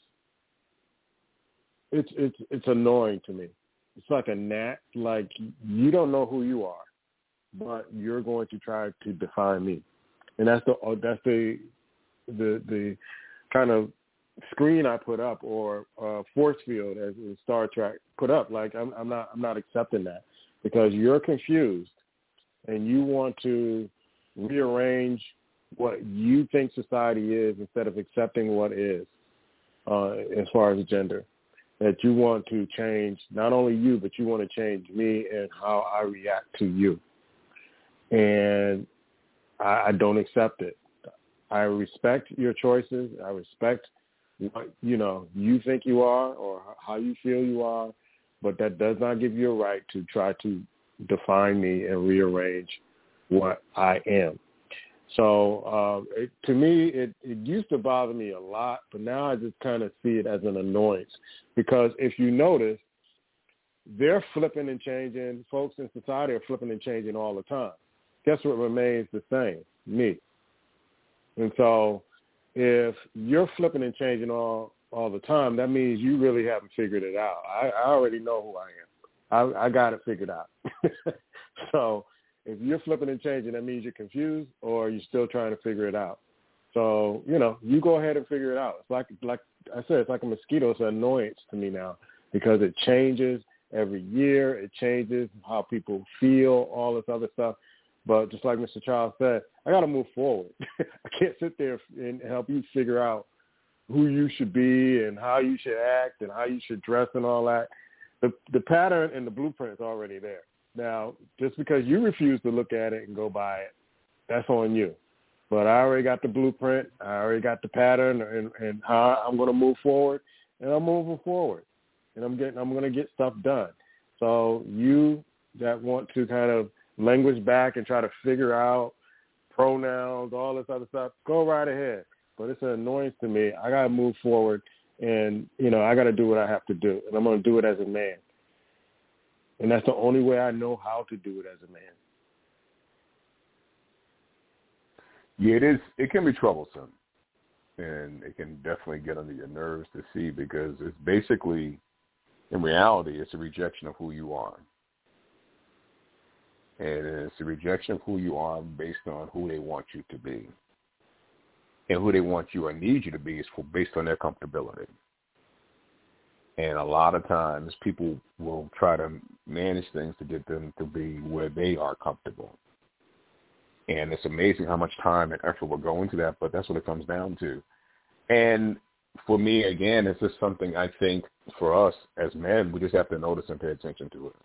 it's it's it's annoying to me. It's like a gnat. Like, you don't know who you are, but you're going to try to define me, and that's the that's the the the kind of screen I put up, or uh, force field, as Star Trek put up. Like, I'm, I'm not I'm not accepting that, because you're confused and you want to rearrange what you think society is instead of accepting what is, uh, as far as gender. That you want to change not only you, but you want to change me and how I react to you. And I, I don't accept it. I respect your choices. I respect what, you know, you think you are or how you feel you are, but that does not give you a right to try to define me and rearrange what I am. So uh, it, to me, it, it used to bother me a lot, but now I just kind of see it as an annoyance, because if you notice, they're flipping and changing. Folks in society are flipping and changing all the time. Guess what remains the same? Me. And so if you're flipping and changing all, all the time, that means you really haven't figured it out. I, I already know who I am. I, I got it figured out. So if you're flipping and changing, that means you're confused or you're still trying to figure it out. So, you know, you go ahead and figure it out. It's like, like I said, it's like a mosquito. It's an annoyance to me now, because it changes every year. It changes how people feel, all this other stuff. But just like Mister Charles said, I got to move forward. I can't sit there and help you figure out who you should be and how you should act and how you should dress and all that. The the pattern and the blueprint is already there. Now, just because you refuse to look at it and go by it, that's on you. But I already got the blueprint. I already got the pattern and, and how I'm going to move forward, and I'm moving forward, and I'm getting I'm going to get stuff done. So you that want to kind of language back and try to figure out pronouns, all this other stuff, go right ahead. But it's an annoyance to me. I got to move forward, and, you know, I got to do what I have to do, and I'm going to do it as a man. And that's the only way I know how to do it as a man. Yeah, it is. It can be troublesome, and it can definitely get under your nerves to see, because it's basically, in reality, it's a rejection of who you are. And it's a rejection of who you are based on who they want you to be. And who they want you or need you to be is for, based on their comfortability. And a lot of times people will try to manage things to get them to be where they are comfortable. And it's amazing how much time and effort will go into that, but that's what it comes down to. And for me, again, it's just something I think for us as men, we just have to notice and pay attention to it.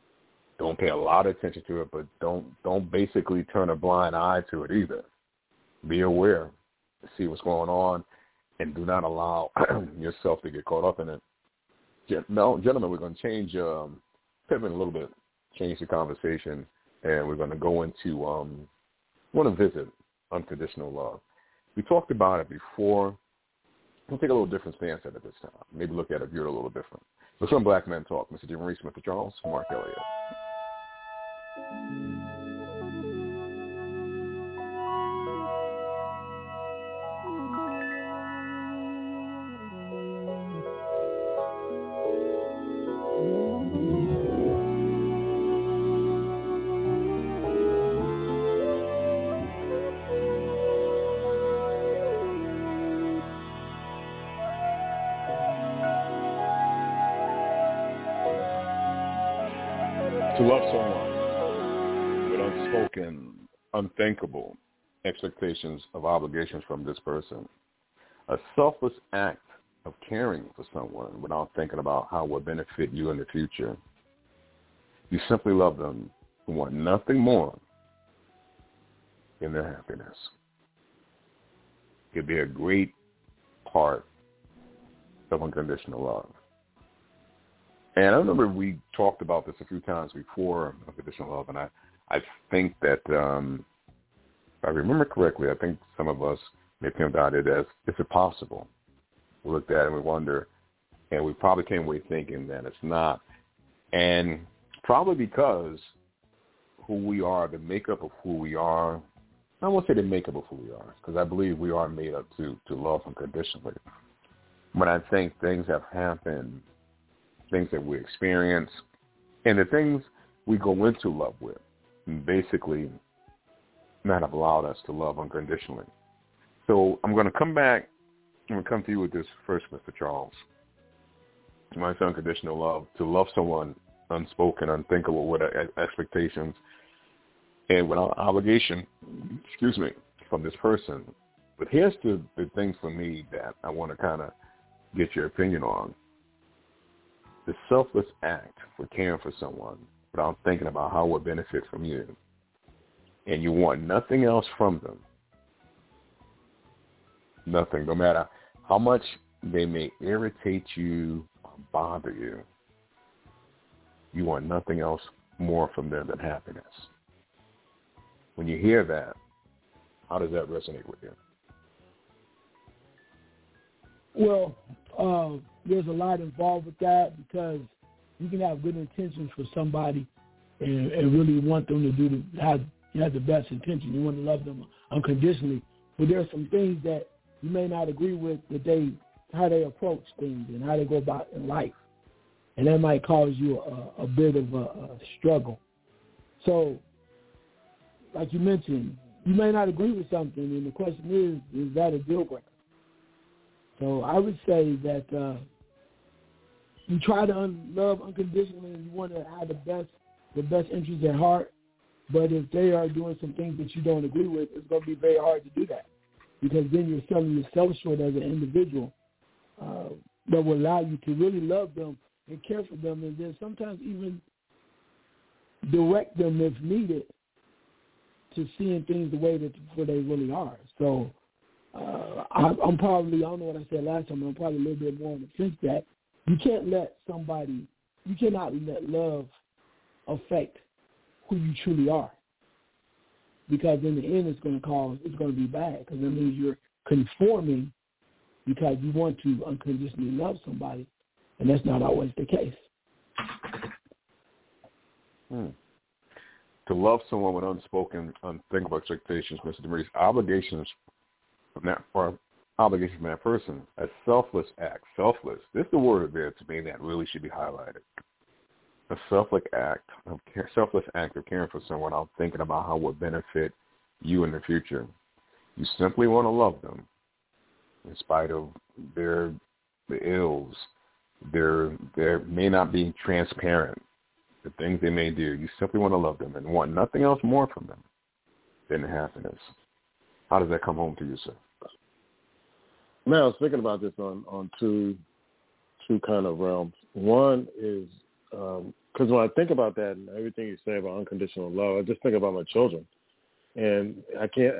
Don't pay a lot of attention to it, but don't don't basically turn a blind eye to it either. Be aware, see what's going on, and do not allow yourself to get caught up in it. No, gentlemen, we're going to change, um, pivot a little bit, change the conversation, and we're going to go into, um, want to visit unconditional love. We talked about it before. We'll take a little different stance at it this time. Maybe look at it, view it a little different. Let's from Black Men Talk. Mister Jim Reese, Mister Charles, Mark Elliott. To love someone with unspoken, unthinkable expectations of obligations from this person, a selfless act of caring for someone without thinking about how it will benefit you in the future. You simply love them and want nothing more than their happiness. It could be a great part of unconditional love. And I remember we talked about this a few times before, unconditional love, and I, I think that, um, if I remember correctly, I think some of us may have about it as, is it possible? We looked at it and we wonder, and we probably came away thinking that it's not. And probably because who we are, the makeup of who we are, I won't say the makeup of who we are, because I believe we are made up to, to love unconditionally. But I think things have happened, things that we experience, and the things we go into love with, basically not have allowed us to love unconditionally. So I'm going to come back, I'm going to come to you with this first, Mister Charles. When I say unconditional love, to love someone unspoken, unthinkable, with expectations, and without obligation, excuse me, from this person. But here's the, the thing for me that I want to kind of get your opinion on. The selfless act for caring for someone without thinking about how it would benefit from you, and you want nothing else from them, nothing, no matter how much they may irritate you or bother you, you want nothing else more from them than happiness. When you hear that, how does that resonate with you? Well, uh, there's a lot involved with that, because you can have good intentions for somebody and, and really want them to do the, have, you have the best intention. You want to love them unconditionally. But there are some things that you may not agree with, that they, how they approach things and how they go about in life. And that might cause you a, a bit of a, a struggle. So, like you mentioned, you may not agree with something, and the question is, is that a deal breaker? So I would say that uh, you try to un- love unconditionally, and you want to have the best, the best interests at heart. But if they are doing some things that you don't agree with, it's going to be very hard to do that, because then you're selling yourself short as an individual. Uh, that will allow you to really love them and care for them, and then sometimes even direct them if needed to seeing things the way that where they really are. So. Uh, I, I'm probably, I don't know what I said last time, but I'm probably a little bit more on the fence that you can't let somebody, you cannot let love affect who you truly are. Because in the end, it's going to cause, it's going to be bad, because that means you're conforming because you want to unconditionally love somebody, and that's not always the case. Hmm. To love someone with unspoken, unthinkable expectations, Mister DeMaurice, obligations That, or obligation from that person, a selfless act. Selfless. This is the word there to me that really should be highlighted. A selfless act of care, selfless act of caring for someone without thinking about how it would benefit you in the future. You simply want to love them, in spite of their the ills, their their may not being transparent, the things they may do. You simply want to love them and want nothing else more from them than happiness. How does that come home to you, sir? Man, I was thinking about this on, on two two kind of realms. One is, because um, when I think about that and everything you say about unconditional love, I just think about my children. And I can't,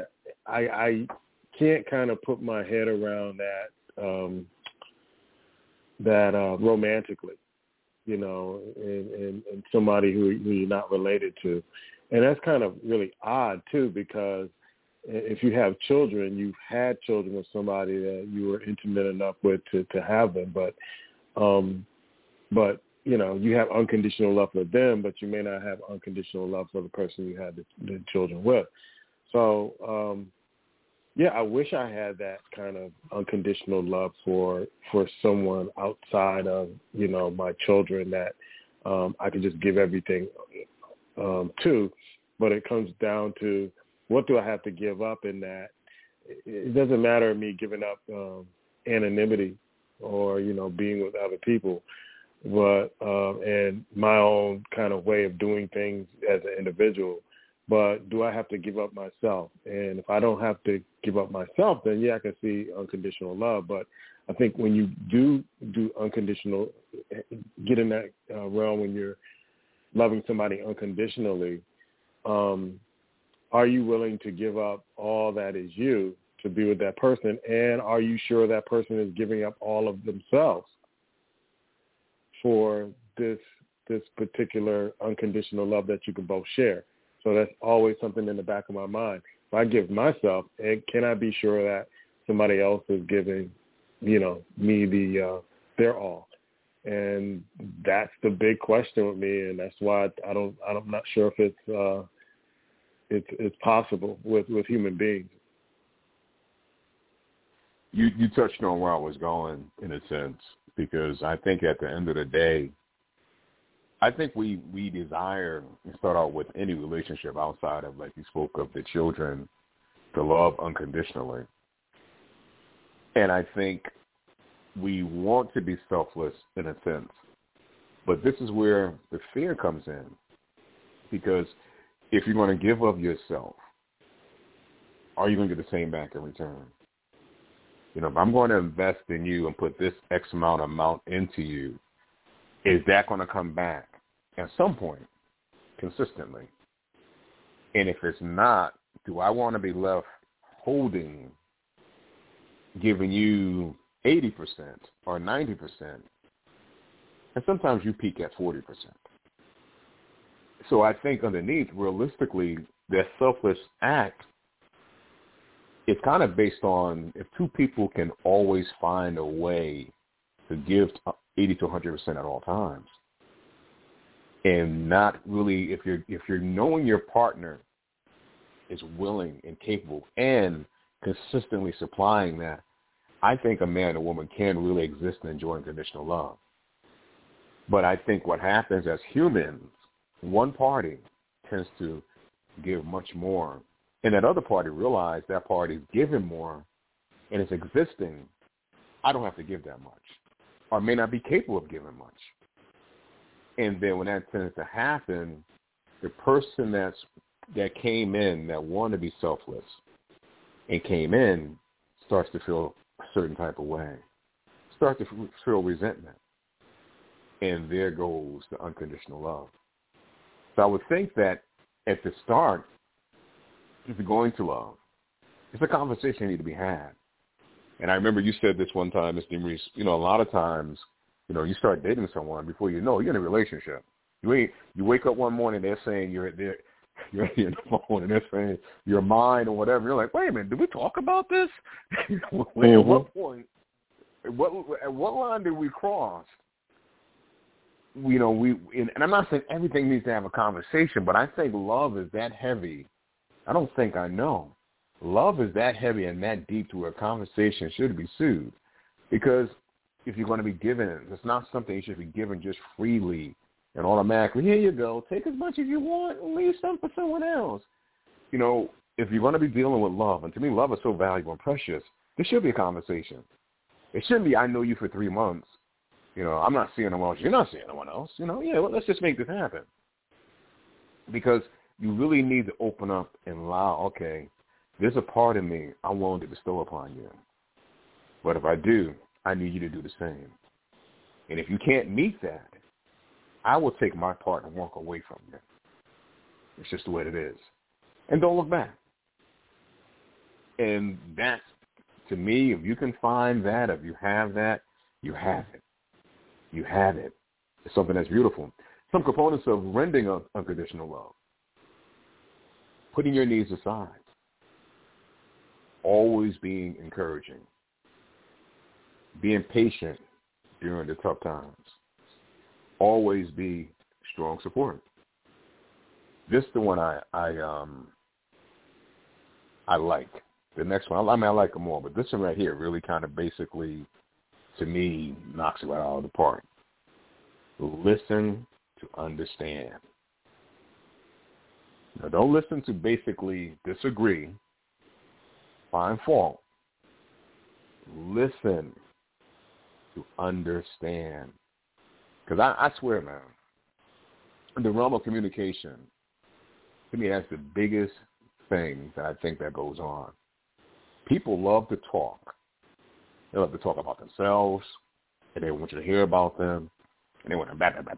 I, I can't kind of put my head around that um, that uh, romantically, you know, and, and, and somebody who, who you're not related to. And that's kind of really odd, too, because if you have children, you've had children with somebody that you were intimate enough with to, to have them. But, um, but you know, you have unconditional love for them, but you may not have unconditional love for the person you had the, the children with. So, um, yeah, I wish I had that kind of unconditional love for for someone outside of, you know, my children that um, I could just give everything um, to. But it comes down to, what do I have to give up in that? It doesn't matter me giving up um, anonymity or, you know, being with other people, but um, and my own kind of way of doing things as an individual. But do I have to give up myself? And if I don't have to give up myself, then, yeah, I can see unconditional love. But I think when you do do unconditional, get in that uh, realm when you're loving somebody unconditionally, um, are you willing to give up all that is you to be with that person? And are you sure that person is giving up all of themselves for this this particular unconditional love that you can both share? So that's always something in the back of my mind. If I give myself, and can I be sure that somebody else is giving, you know, me the uh, their all? And that's the big question with me, and that's why I don't. I'm not sure if it's uh, it's it's possible with, with human beings. You you touched on where I was going in a sense, because I think at the end of the day, I think we, we desire to start out with any relationship outside of, like you spoke of, the children, to love unconditionally. And I think we want to be selfless in a sense. But this is where the fear comes in. Because if you're going to give of yourself, are you going to get the same back in return? You know, if I'm going to invest in you and put this X amount amount into you, is that going to come back at some point consistently? And if it's not, do I want to be left holding, giving you eighty percent or ninety percent? And sometimes you peak at forty percent. So I think underneath, realistically, that selfless act is kind of based on if two people can always find a way to give eighty to one hundred percent at all times, and not really, if you're if you're knowing your partner is willing and capable and consistently supplying that, I think a man and a woman can really exist and enjoy unconditional love. But I think what happens as humans, one party tends to give much more, and that other party realizes that party is giving more and it's existing. I don't have to give that much, or may not be capable of giving much. And then when that tends to happen, the person that's that came in, that wanted to be selfless and came in, starts to feel a certain type of way, starts to feel resentment. And there goes the unconditional love. So I would think that at the start, if you're going to love, it's a conversation that needs to be had. And I remember you said this one time, Mister Maurice, you know, a lot of times, you know, you start dating someone before you know, you're in a relationship. You ain't, you wake up one morning, they're saying you're there, you're in the phone, and they're saying you're mine or whatever. You're like, wait a minute, did we talk about this? mm-hmm. At what point, at what, at what line did we cross? You know, we, and I'm not saying everything needs to have a conversation, but I think love is that heavy. I don't think I know. Love is that heavy and that deep to where a conversation should be sued. Because if you're going to be given it, it's not something you should be given just freely and automatically, here you go, take as much as you want and leave some for someone else. You know, if you're going to be dealing with love, and to me love is so valuable and precious, there should be a conversation. It shouldn't be, I know you for three months. You know, I'm not seeing no one else. You're not seeing no one else. You know, yeah, well, let's just make this happen. Because you really need to open up and allow, okay, there's a part of me I want to bestow upon you. But if I do, I need you to do the same. And if you can't meet that, I will take my part and walk away from you. It's just the way it is. And don't look back. And that's, to me, if you can find that, if you have that, you have it. You have it. It's something that's beautiful. Some components of rendering un- unconditional love. Putting your needs aside. Always being encouraging. Being patient during the tough times. Always be strong support. This is the one I, I, um, I like. The next one, I mean, I like them all, but this one right here really kind of basically, to me, knocks it right out of the park. Listen to understand. Now, don't listen to basically disagree, find fault. Listen to understand. Because I, I swear, man, in the realm of communication, to me, that's the biggest thing that I think that goes on. People love to talk. They love to talk about themselves, and they want you to hear about them, and they want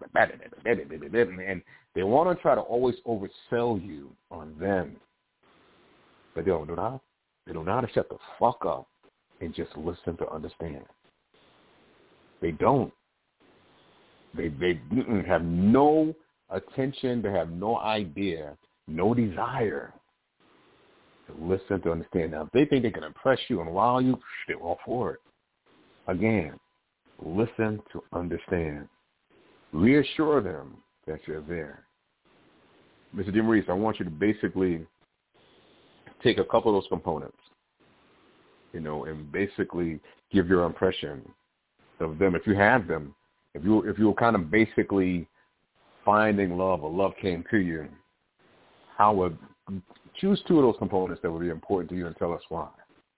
to, and they want to try to always oversell you on them. But they don't know how. They don't know how to shut the fuck up and just listen to understand. They don't. They they have no attention. They have no idea, no desire to listen to understand. Now, if they think they can impress you and wow you, they're all for it. Again, listen to understand. Reassure them that you're there. Mister DeMaurice, I want you to basically take a couple of those components, you know, and basically give your impression of them. If you have them, if you if you were kind of basically finding love or love came to you, how would choose two of those components that would be important to you and tell us why.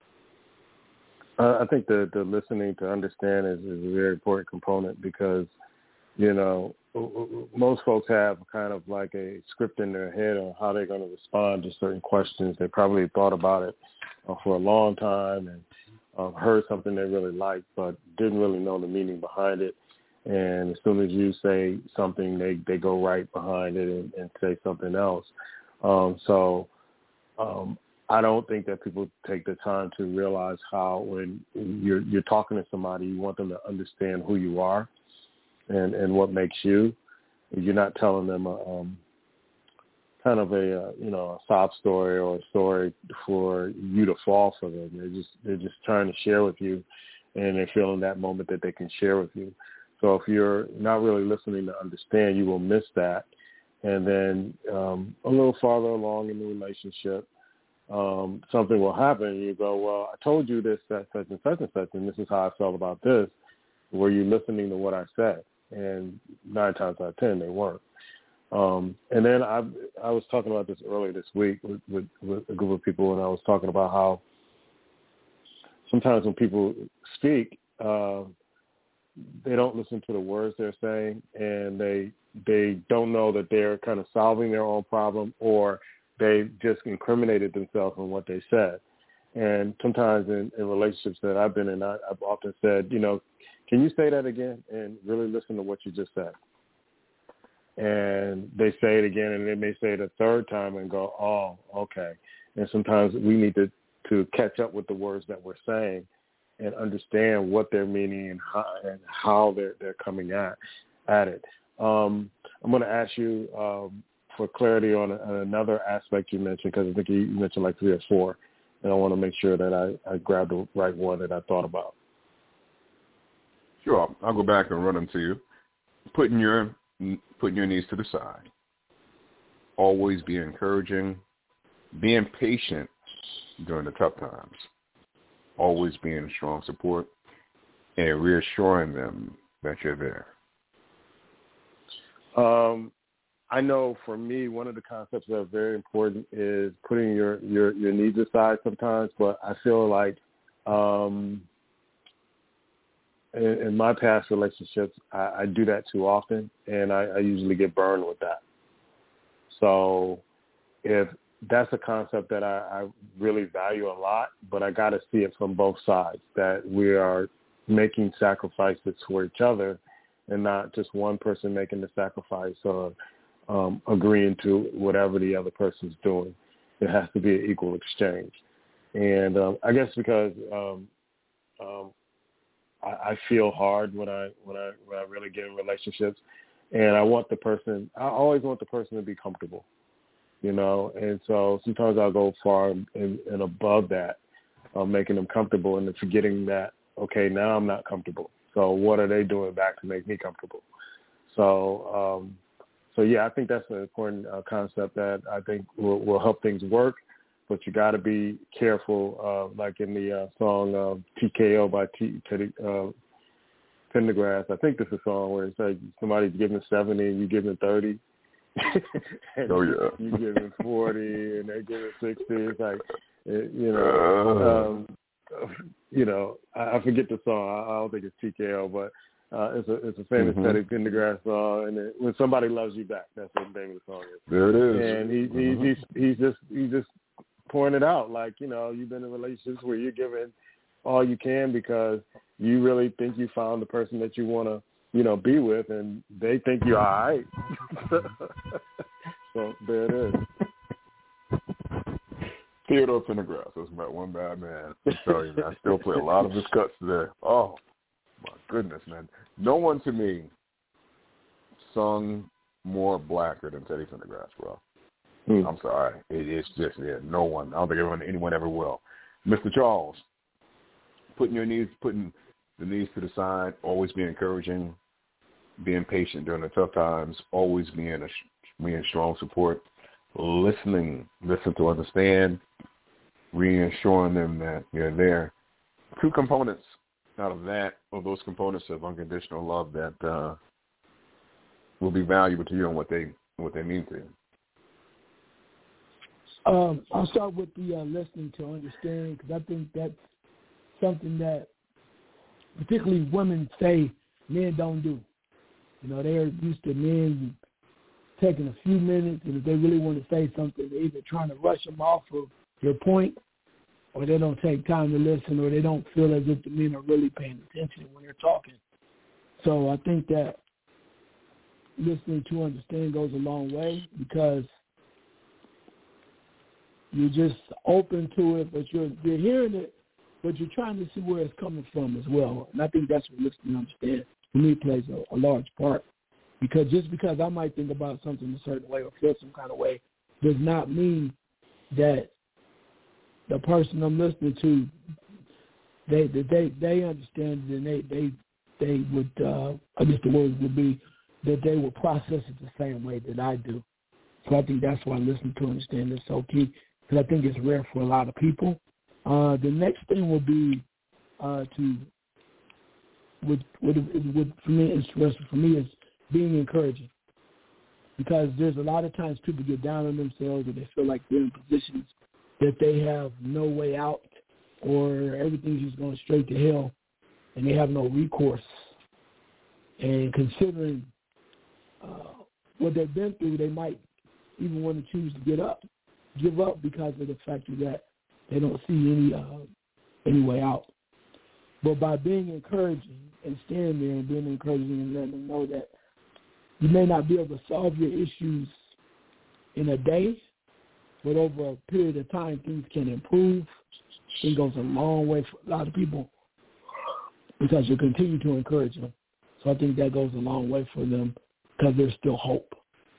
Uh, I think the, the listening to understand is, is a very important component because, you know, most folks have kind of like a script in their head on how they're going to respond to certain questions. They probably thought about it uh, for a long time and uh, heard something they really liked, but didn't really know the meaning behind it. And as soon as you say something, they, they go right behind it and, and say something else. Um, so um, I don't think that people take the time to realize how when you're, you're talking to somebody, you want them to understand who you are and, and what makes you. You're not telling them a, um, kind of a, uh, you know, a sob story or a story for you to fall for them. They're just, they're just trying to share with you, and they're feeling that moment that they can share with you. So if you're not really listening to understand, you will miss that. And then um, a little farther along in the relationship, um, something will happen, and you go, well, I told you this, that, such and such and such, and this is how I felt about this. Were you listening to what I said? And nine times out of ten, they weren't. Um, and then I I was talking about this earlier this week with, with, with a group of people, and I was talking about how sometimes when people speak, uh, they don't listen to the words they're saying, and they they don't know that they're kind of solving their own problem, or they just incriminated themselves in what they said. And sometimes in, in relationships that I've been in, I, I've often said, you know, can you say that again and really listen to what you just said? And they say it again, and they may say it a third time and go, oh, okay. And sometimes we need to, to catch up with the words that we're saying and understand what they're meaning and how, and how they're, they're coming at, at it. Um, I'm going to ask you um, for clarity on, a, on another aspect you mentioned, because I think you mentioned like three or four, and I want to make sure that I, I grab the right one that I thought about. Sure. I'll go back and run them to you. Putting your putting your needs to the side. Always be encouraging. Being patient during the tough times. Always being strong support and reassuring them that you're there. Um, I know for me, one of the concepts that are very important is putting your, your, your needs aside sometimes, but I feel like um, in, in my past relationships, I, I do that too often, and I, I usually get burned with that. So if that's a concept that I, I really value a lot, but I got to see it from both sides, that we are making sacrifices for each other and not just one person making the sacrifice or um, agreeing to whatever the other person's doing. It has to be an equal exchange. And um, I guess because um, um, I, I feel hard when I when I when I really get in relationships, and I want the person. I always want the person to be comfortable, you know. And so sometimes I'll go far and, and above that, uh, making them comfortable, and then forgetting that okay, now I'm not comfortable. So what are they doing back to make me comfortable? So um, so yeah, I think that's an important uh, concept that I think will, will help things work. But you got to be careful, uh, like in the uh, song uh, T K O by T- Teddy uh, Pendergrass. I think this is a song where it's like somebody's giving seventy and you giving thirty. and oh, yeah. You giving forty and they giving sixty. It's like, you know, um, you know, I, I forget the song. I, I don't think it's T K O, but uh, it's a it's a famous mm-hmm. Teddy Pendergrass song. And it, when somebody loves you back, that's what the name of the song is. There it is. And he, he mm-hmm. he's he's just he's just pointed out, like, you know, you've been in relationships where you're giving all you can because you really think you found the person that you want to, you know, be with, and they think you're all right. So there it is. Theodore Pendergrass was about one bad man. I tell you, man, I still play a lot of his cuts today. Oh, my goodness, man. No one to me sung more blacker than Teddy Pendergrass, bro. Hmm. I'm sorry. It, it's just, yeah, no one. I don't think anyone, anyone ever will. Mister Charles, putting your needs, putting the needs to the side, always being encouraging, being patient during the tough times, always being a being strong support, listening, listen to understand, reassuring them that you're there. Two components out of that, of those components of unconditional love that uh, will be valuable to you and what they what they mean to you. Um, I'll start with the uh, listening to understand, because I think that's something that particularly women say men don't do. You know, they're used to men taking a few minutes, and if they really want to say something, they're either trying to rush them off of their point, or they don't take time to listen, or they don't feel as if the men are really paying attention when they're talking. So I think that listening to understand goes a long way, because you're just open to it, but you're you're hearing it, but you're trying to see where it's coming from as well. And I think that's what listening to understand, for me, plays a, a large part. Because just because I might think about something a certain way or feel some kind of way does not mean that the person I'm listening to, they they they understand it, and they they they would uh, I guess the words would be that they would process it the same way that I do. So I think that's why listening to understand is so key, because I think it's rare for a lot of people. Uh, the next thing will be uh, to what what what for me interesting for me is being encouraging, because there's a lot of times people get down on themselves and they feel like they're in positions that they have no way out, or everything's just going straight to hell and they have no recourse. And considering uh, what they've been through, they might even want to choose to get up, give up because of the fact that they don't see any uh, any way out. But by being encouraging and standing there and being encouraging and letting them know that you may not be able to solve your issues in a day, but over a period of time things can improve, it goes a long way for a lot of people, because you continue to encourage them. So I think that goes a long way for them, because there's still hope.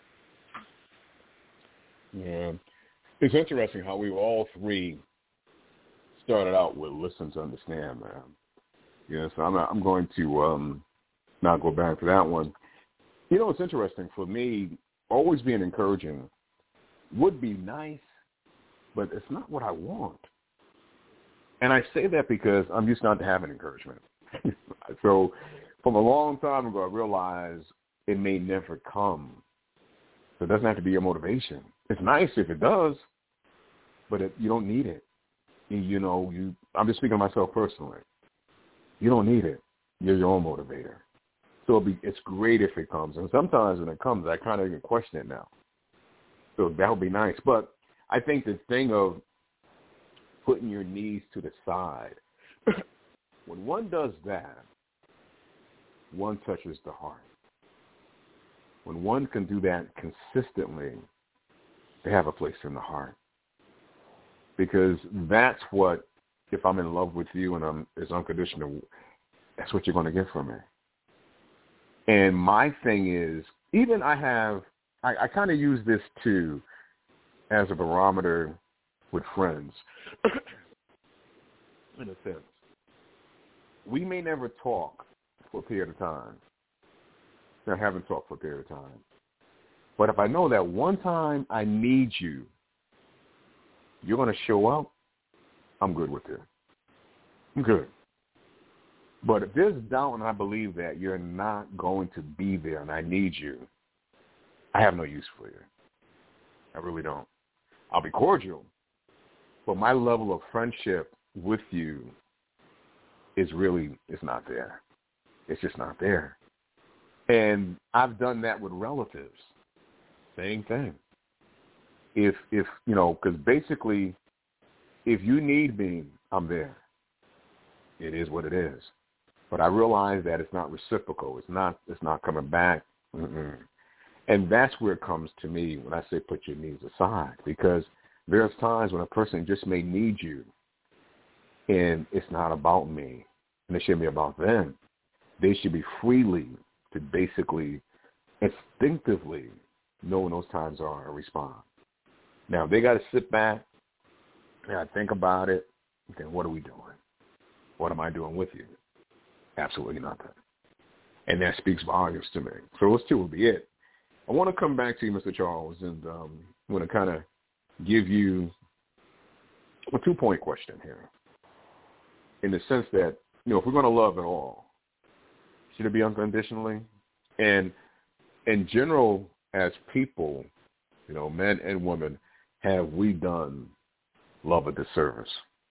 Yeah. It's interesting how we all three started out with listen to understand, man. Yeah, so I'm, I'm going to um, not go back to that one. You know, it's interesting. For me, always being encouraging would be nice, but it's not what I want. And I say that because I'm used not to having encouragement. So from a long time ago, I realized it may never come. So it doesn't have to be your motivation. It's nice if it does, but it, you don't need it. You, you know, you. I'm just speaking of myself personally. You don't need it. You're your own motivator. So it'll be, it's great if it comes. And sometimes when it comes, I kind of even question it now. So that would be nice. But I think the thing of putting your knees to the side, when one does that, one touches the heart. When one can do that consistently, they have a place in the heart. because that's what, if I'm in love with you and I'm it's unconditional, that's what you're going to get from me. And my thing is, even I have, I, I kind of use this too as a barometer with friends, in a sense. We may never talk for a period of time. I haven't talked for a period of time. But if I know that one time I need you, you're going to show up, I'm good with it. I'm good. But if there's doubt and I believe that you're not going to be there and I need you, I have no use for you. I really don't. I'll be cordial, but my level of friendship with you is really, it's not there. It's just not there. And I've done that with relatives. Same thing. If, if you know, because basically, if you need me, I'm there. It is what it is. But I realize that it's not reciprocal. It's not, it's not coming back. Mm-mm. And that's where it comes to me when I say put your needs aside, because there's times when a person just may need you, and it's not about me, and it should be about them. They should be freely to basically, instinctively know when those times are and respond. Now, they got to sit back and think about it. Then what are we doing? What am I doing with you? Absolutely nothing. And that speaks volumes to me. So those two will be it. I want to come back to you, Mister Charles, and um, I want to kind of give you a two-point question here, in the sense that, you know, if we're going to love at all, should it be unconditionally? And in general, as people, you know, men and women, have we done love a disservice?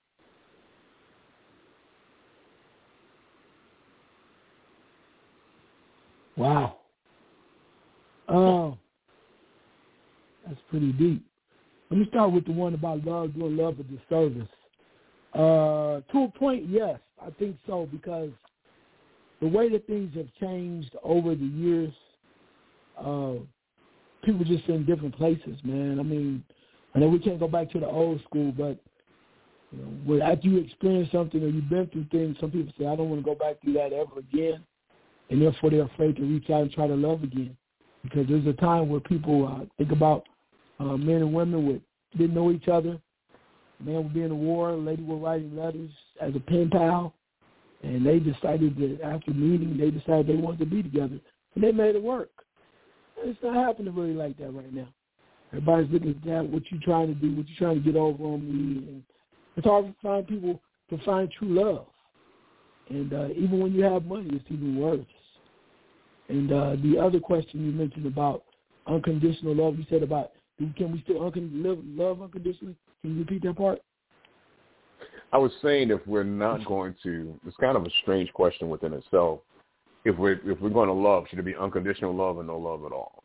Wow. Oh, that's pretty deep. Let me start with the one about love, doing love a disservice. Uh, to a point, yes, I think so, because the way that things have changed over the years, uh, people just in different places, man. I mean, I know we can't go back to the old school, but you know, after you experience something or you've been through things, some people say, I don't want to go back through that ever again, and therefore they're afraid to reach out and try to love again. Because there's a time where people uh, think about uh, men and women with didn't know each other. Man would be in a war, a lady was writing letters as a pen pal, and they decided that after meeting, they decided they wanted to be together, and they made it work. And it's not happening really like that right now. Everybody's looking at that, what you're trying to do, what you're trying to get over on me, and it's hard to find people to find true love. And uh, even when you have money, it's even worse. And uh, the other question you mentioned about unconditional love, you said about can we still uncon- live, love unconditionally? Can you repeat that part? I was saying if we're not going to, it's kind of a strange question within itself. If we're if we're going to love, should it be unconditional love or no love at all?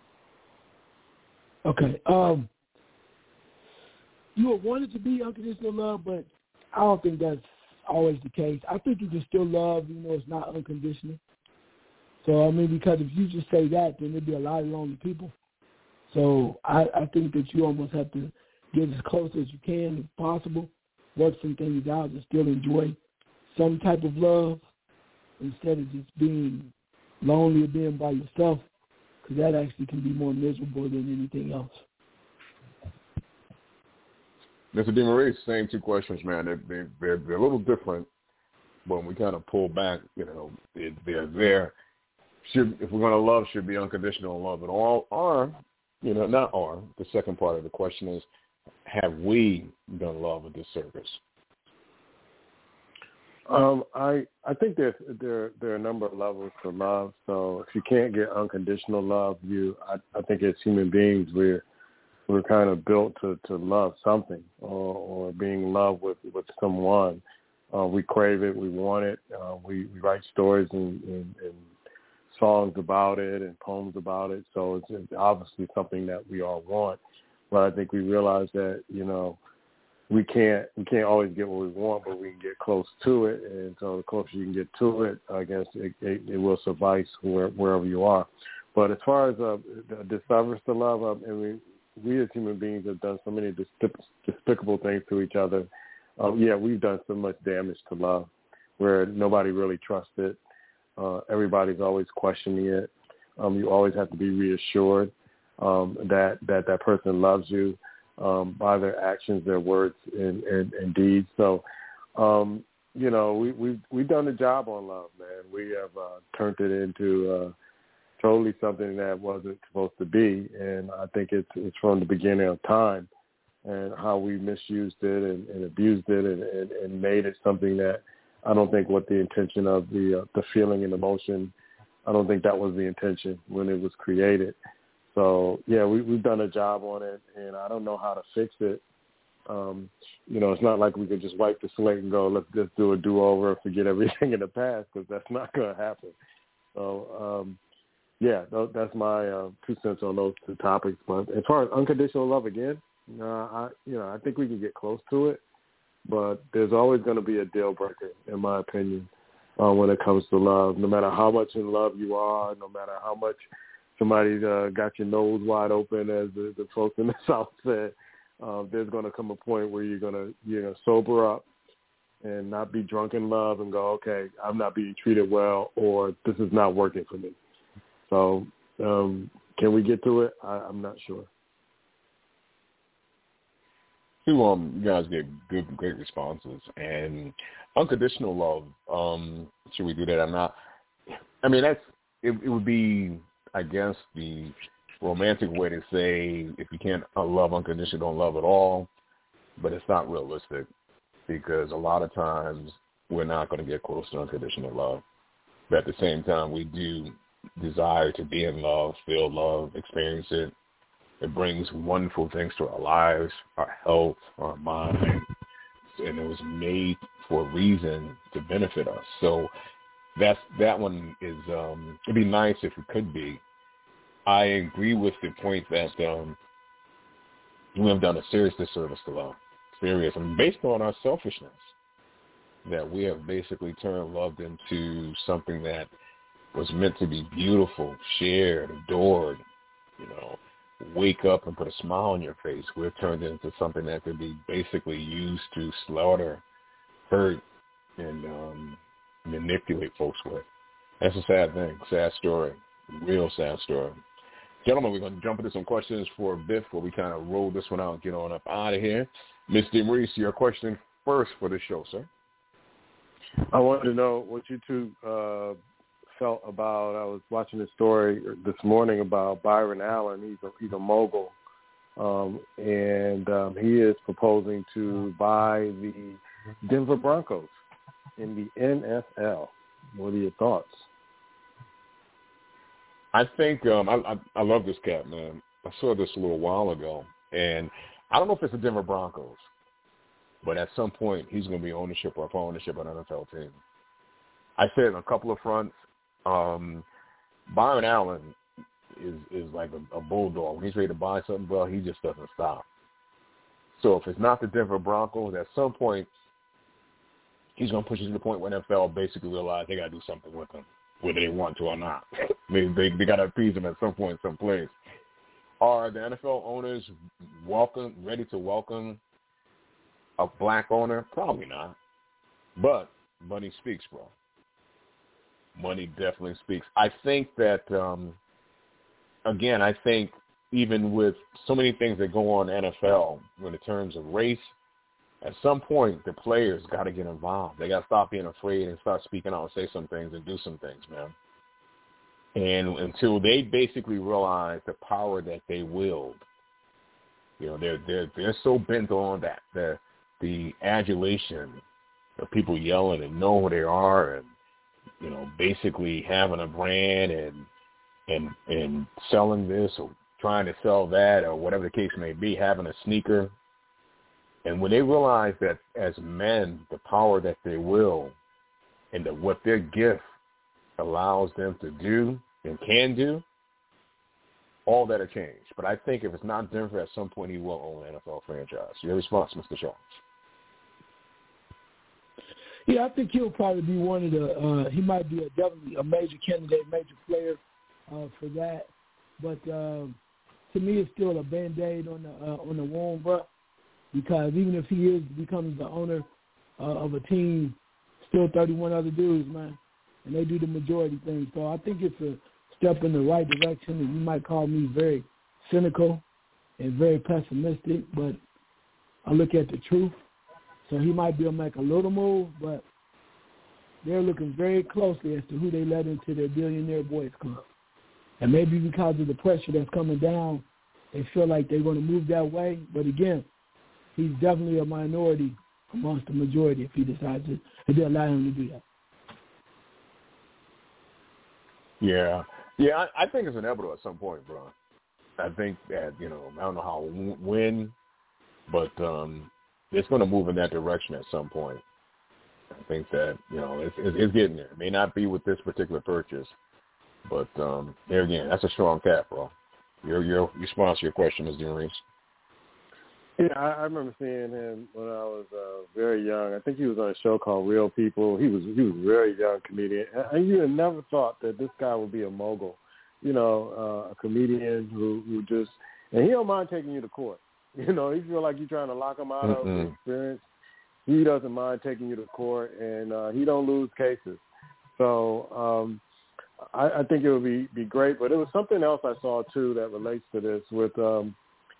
Okay. Um, you would want it to be unconditional love, but I don't think that's always the case. I think you can still love, even though it's not unconditional. So, I mean, because if you just say that, then there'd be a lot of lonely people. So I, I think that you almost have to get as close as you can if possible, work some things out, and still enjoy some type of love instead of just being lonely or being by yourself, because that actually can be more miserable than anything else. Mister DeMaurice, same two questions, man. They're, they're, they're, they're a little different, but when we kind of pull back, you know, they're, they're there. Should, if we're going to love, should be unconditional love at all, or, you know, not or. The second part of the question is, have we done love a disservice? Um, I I think there's there there are a number of levels to love. So if you can't get unconditional love, you I, I think as human beings we're we're kind of built to, to love something or, or being in love with, with someone. Uh, we crave it, we want it. Uh, we, we write stories and, and, and songs about it and poems about it. So it's, it's obviously something that we all want. But I think we realize that, you know, we can't we can't always get what we want, but we can get close to it. And so the closer you can get to it, I guess it, it, it will suffice where, wherever you are. But as far as uh, the disservice to love, I mean, we as human beings have done so many despicable things to each other. Um, yeah, we've done so much damage to love where nobody really trusts it. Uh, everybody's always questioning it. Um, you always have to be reassured um, that, that that person loves you um, by their actions, their words, and, and, and deeds. So, um, you know, we, we've, we've done the job on love, man. We have uh, turned it into uh, totally something that wasn't supposed to be. And I think it's, it's from the beginning of time and how we misused it and, and abused it and, and, and made it something that I don't think what the intention of the uh, the feeling and emotion, I don't think that was the intention when it was created. So, yeah, we, we've done a job on it, and I don't know how to fix it. Um, you know, it's not like we could just wipe the slate and go, let's just do a do-over and forget everything in the past, because that's not going to happen. So, um, yeah, th- that's my uh, two cents on those two topics. But as far as unconditional love, again, uh, I, you know, I think we can get close to it. But there's always going to be a deal breaker, in my opinion, uh, when it comes to love. No matter how much in love you are, no matter how much somebody uh, got your nose wide open, as the, the folks in the South said, uh, there's going to come a point where you're going to you know sober up and not be drunk in love and go, okay, I'm not being treated well, or this is not working for me. So um, can we get to it? I, I'm not sure. Um, you guys gave good, great responses. And unconditional love, um, should we do that or not? I mean, that's it, it would be, I guess, the romantic way to say if you can't love unconditional, don't love at all. But it's not realistic, because a lot of times we're not going to get close to unconditional love. But at the same time, we do desire to be in love, feel love, experience it. It brings wonderful things to our lives, our health, our mind, and it was made for a reason to benefit us. So that's that one is um, it'd be nice if it could be. I agree with the point that um, we have done a serious disservice to love, serious, and based on our selfishness, that we have basically turned love into something that was meant to be beautiful, shared, adored, you know. Wake up and put a smile on your face. We've turned it into something that could be basically used to slaughter, hurt, and um, manipulate folks with. That's a sad thing, sad story, real sad story. Gentlemen, we're going to jump into some questions for Biff before we kind of roll this one out and get on up out of here. Mister Maurice, your question first for the show, sir. I wanted to know what you two uh, felt about. I was watching a story this morning about Byron Allen. He's a, he's a mogul, um, and um, he is proposing to buy the Denver Broncos in the N F L. What are your thoughts? I think um, I, I I love this cat, man. I saw this a little while ago, and I don't know if it's the Denver Broncos, but at some point he's going to be ownership or ownership of an N F L team. I said on a couple of fronts. Um, Byron Allen is is like a, a bulldog. When he's ready to buy something, well, he just doesn't stop. So if it's not the Denver Broncos, at some point he's going to push it to the point where N F L basically realize they got to do something with him, whether they want to or not. they they, they got to appease him at some point, someplace. Are the N F L owners welcome, ready to welcome a black owner? Probably not. But money speaks, bro. Money definitely speaks. I think that, um, again, I think even with so many things that go on in the N F L, when in terms of race, at some point the players got to get involved. They got to stop being afraid and start speaking out and say some things and do some things, man. And until they basically realize the power that they wield, you know, they're they're they're so bent on that the the adulation of people yelling and know who they are and, you know, basically having a brand and and and selling this or trying to sell that or whatever the case may be, having a sneaker. And when they realize that as men, the power that they will and that what their gift allows them to do and can do, all that will change. But I think if it's not Denver, at some point he will own an N F L franchise. Your response, Mister Shaw? Yeah, I think he'll probably be one of the. Uh, he might be a, definitely a major candidate, major player uh, for that. But um, to me, it's still a Band-Aid on the uh, on the wound, bro. Because even if he is becomes the owner uh, of a team, still thirty-one other dudes, man, and they do the majority thing. So I think it's a step in the right direction. And you might call me very cynical and very pessimistic, but I look at the truth. So he might be able to make a little move, but they're looking very closely as to who they let into their billionaire boys club. And maybe because of the pressure that's coming down, they feel like they're going to move that way. But again, he's definitely a minority amongst the majority if he decides to, if they allow him to do that. Yeah. Yeah, I, I think it's inevitable at some point, bro. I think that, you know, I don't know how, when, but um, it's going to move in that direction at some point. I think that, you know, it's, it's getting there. It may not be with this particular purchase, but um, there again, that's a strong cap, bro. Your your response to your question, Miz Reese. Yeah, I, I remember seeing him when I was uh, very young. I think he was on a show called Real People. He was he was a very young comedian, and you had never thought that this guy would be a mogul. You know, uh, a comedian who who just and he don't mind taking you to court. You know, he feel like you're trying to lock him out Mm-mm. of the experience. He doesn't mind taking you to court, and uh, he don't lose cases. So um, I, I think it would be, be great. But it was something else I saw, too, that relates to this. With um,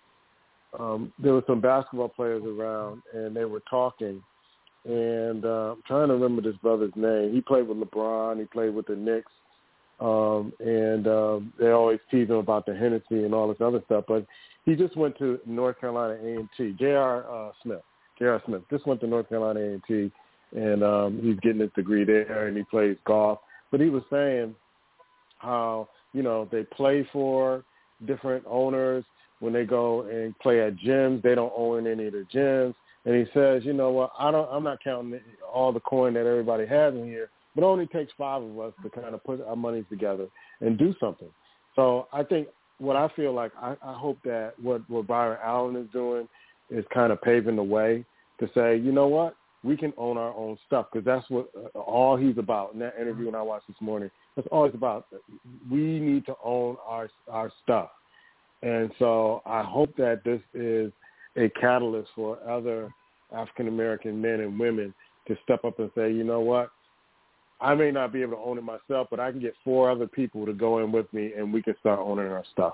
um, there were some basketball players around, and they were talking. And uh, I'm trying to remember this brother's name. He played with LeBron. He played with the Knicks. Um, and uh, they always tease him about the Hennessy and all this other stuff. But he just went to North Carolina A and T, J R. Uh, Smith. J R. Smith just went to North Carolina A and T, and um, he's getting his degree there, and he plays golf. But he was saying how, you know, they play for different owners. When they go and play at gyms, they don't own any of the gyms. And he says, you know what, I don't, I'm not counting all the coin that everybody has in here, but it only takes five of us to kind of put our monies together and do something. So I think what I feel like, I, I hope that what, what Byron Allen is doing is kind of paving the way to say, you know what, we can own our own stuff, because that's what uh, all he's about. In that interview when I watched this morning, that's all it's about. We need to own our our stuff. And so I hope that this is a catalyst for other African-American men and women to step up and say, you know what, I may not be able to own it myself, but I can get four other people to go in with me, and we can start owning our stuff.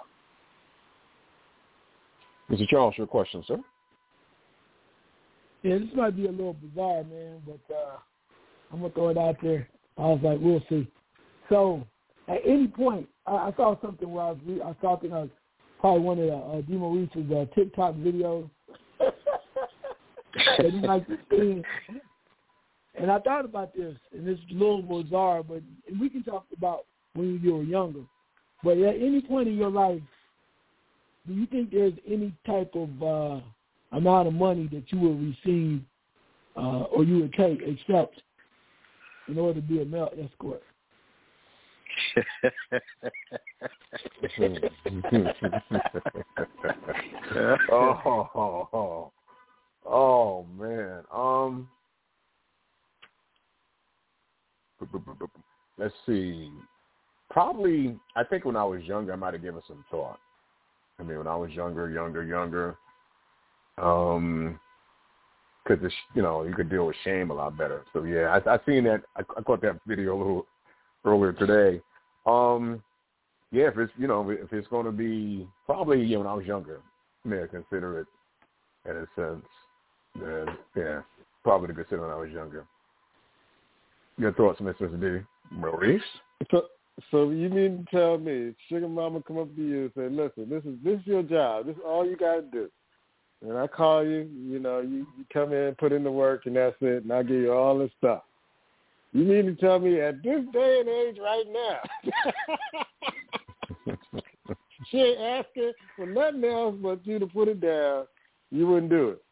Mister Charles, your question, sir? Yeah, this might be a little bizarre, man, but uh, I'm going to throw it out there. I was like, we'll see. So at any point, I, I saw something where I was, re- I saw, I think I was probably one of the, uh, D. Maurice's uh, TikTok videos that he likes to see. And I thought about this, and it's a little bizarre, but we can talk about when you were younger. But at any point in your life, do you think there's any type of uh, amount of money that you will receive uh, or you would take, accept, in order to be a male escort? oh, oh, oh, oh, man. Um, let's see. Probably, I think when I was younger, I might have given some thought. I mean, when I was younger, younger, younger, um, because, you know, you could deal with shame a lot better. So, yeah, I, I seen that. I, I caught that video a little earlier today. Um, yeah, if it's, you know, if it's going to be, probably, you know, when I was younger, I may consider it in a sense. Then, yeah, probably to consider when I was younger. Your thoughts, Mister D. Maurice? So, so you mean to tell me, Sugar Mama come up to you and say, listen, this is this is your job. This is all you got to do. And I call you, you know, you, you come in, put in the work, and that's it, and I give you all this stuff. You mean to tell me at this day and age right now, she ain't asking for nothing else but you to put it down, you wouldn't do it?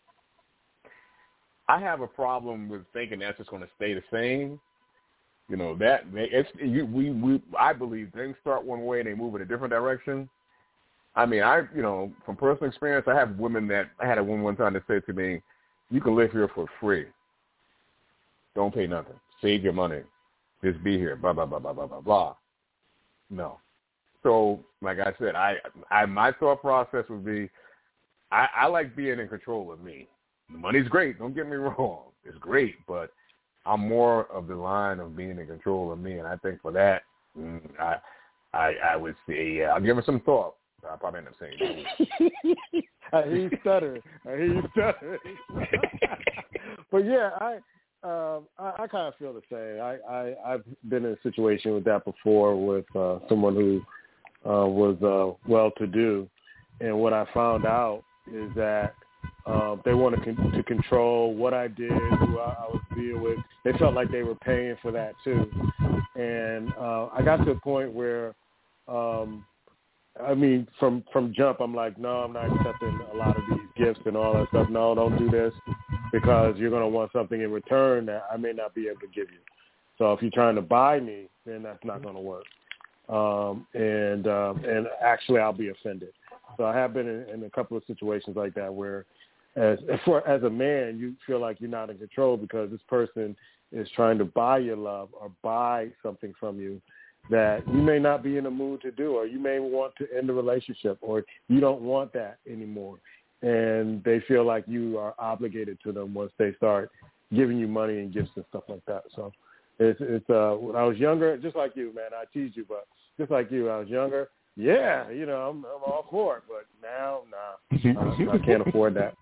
I have a problem with thinking that's just going to stay the same. You know, that it's you, we we I believe things start one way and they move in a different direction. I mean, I you know from personal experience, I have women that I had a woman one time that said to me, "You can live here for free. Don't pay nothing. Save your money. Just be here. Blah blah blah blah blah blah blah." No, So, like I said, I, I my thought process would be, I, I like being in control of me. The money's great. Don't get me wrong. It's great, but I'm more of the line of being in control of me, and I think for that, mm, I, I, I would say, yeah, I'll give it some thought. But I'll probably end up saying no. I hear you stuttering. I hear you stuttering. But yeah, I. Um, I, I kind of feel the same. I, I, I've been in a situation with that before with uh, someone who uh, was uh, well-to-do, and what I found out is that uh, they wanted con- to control what I did, who I, I was dealing with. They felt like they were paying for that too, and uh, I got to a point where, um, I mean, from from jump, I'm like, no, I'm not accepting a lot of these gifts and all that stuff. No, don't do this, because you're going to want something in return that I may not be able to give you. So if you're trying to buy me, then that's not going to work. Um, and um, and actually, I'll be offended. So I have been in, in a couple of situations like that where, as for as a man, you feel like you're not in control because this person is trying to buy your love or buy something from you that you may not be in the mood to do, or you may want to end the relationship, or you don't want that anymore. And they feel like you are obligated to them once they start giving you money and gifts and stuff like that. So it's, it's uh, when I was younger, just like you, man, I teased you, but just like you, I was younger. Yeah, you know, I'm, I'm all for it. But now, nah, I, I can't afford that.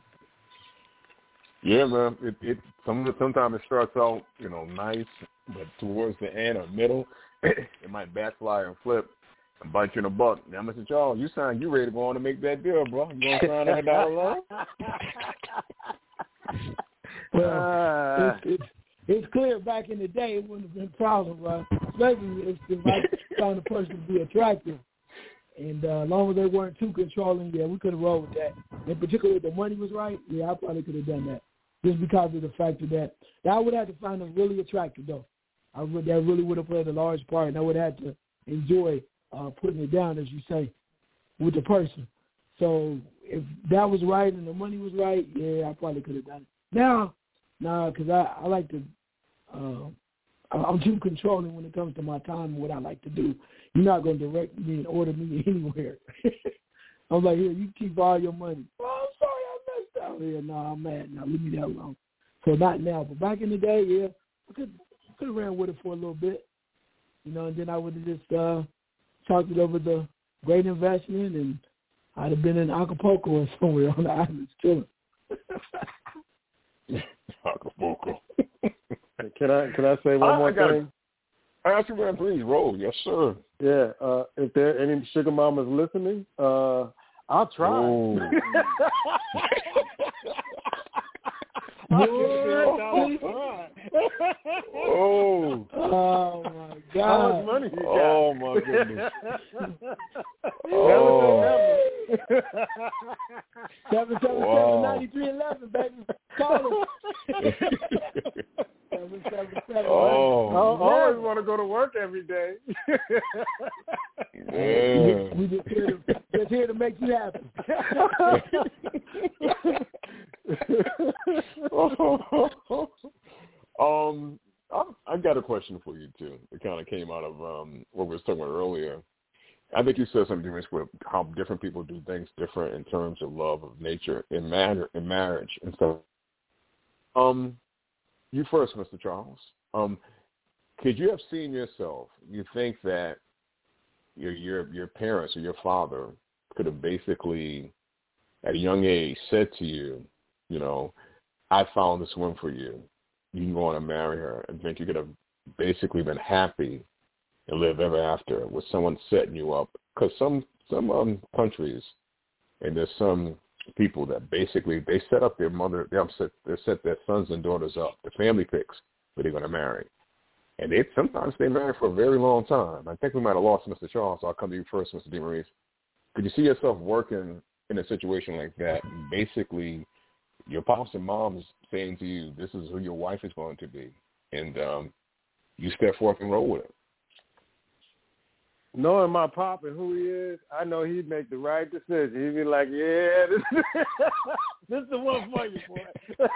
Yeah, man. It, it some sometimes it starts out, you know, nice, but towards the end or middle, it might backfire and flip and bite you in the butt. Now, Mister Charles, you sound you ready to go on and make that deal, bro? You gonna sign that dollar loan? Well, uh, it's, it's it's clear back in the day it wouldn't have been a problem, bro. Especially if, if I found the person to be attractive. And uh, as long as they weren't too controlling, yeah, we could have rolled with that. And particularly if the money was right, yeah, I probably could have done that. Just because of the factor that, that I would have to find them really attractive, though. I would, that really would have played a large part, and I would have to enjoy uh, putting it down, as you say, with the person. So if that was right and the money was right, yeah, I probably could have done it. Now, nah, because I, I like to, uh, I'm too controlling when it comes to my time and what I like to do. You're not going to direct me and order me anywhere. I'm like, here, you keep all your money. Oh, I'm sorry, I messed up. Yeah, no, I'm mad. Now, leave me that alone. So not now, but back in the day, yeah, I could could have ran with it for a little bit, you know, and then I would have just uh, talked it over the great investment, and I'd have been in Acapulco or somewhere on the islands chilling. Acapulco. Can I can I say one I, more I gotta, thing? I ask you, man, please roll. Yes, sir. Yeah. Uh, if there are any sugar mamas listening, uh, I'll try. Oh. oh. oh. Oh my God! How much money you got? Oh my goodness! oh. Seven seven seven ninety three eleven, baby. Call them. Seven seven seven. Oh. I always want to go to work every day. Yeah. We just here to just here to make you happy. um, I'm, I got a question for you too. It kind of came out of um, what we were talking about earlier. I think you said something different with how different people do things different in terms of love of nature in matter in marriage and stuff. Um, you first, Mister Charles. Um, could you have seen yourself? You think that your your your parents or your father could have basically, at a young age, said to you, you know, I found this one for you. You can go on and marry her, and think you could have basically been happy and live ever after with someone setting you up. Because some some um, countries, and there's some people that basically they set up their mother, they set they set their sons and daughters up. The family picks who they're going to marry, and they sometimes they marry for a very long time. I think we might have lost Mister Charles, so I'll come to you first, Mister DeMaurice. Could you see yourself working in a situation like that? Basically, your pops and moms saying to you, "This is who your wife is going to be," and um, you step forth and roll with it. Knowing my pop and who he is, I know he'd make the right decision. He'd be like, yeah, this, this is the one for you, boy.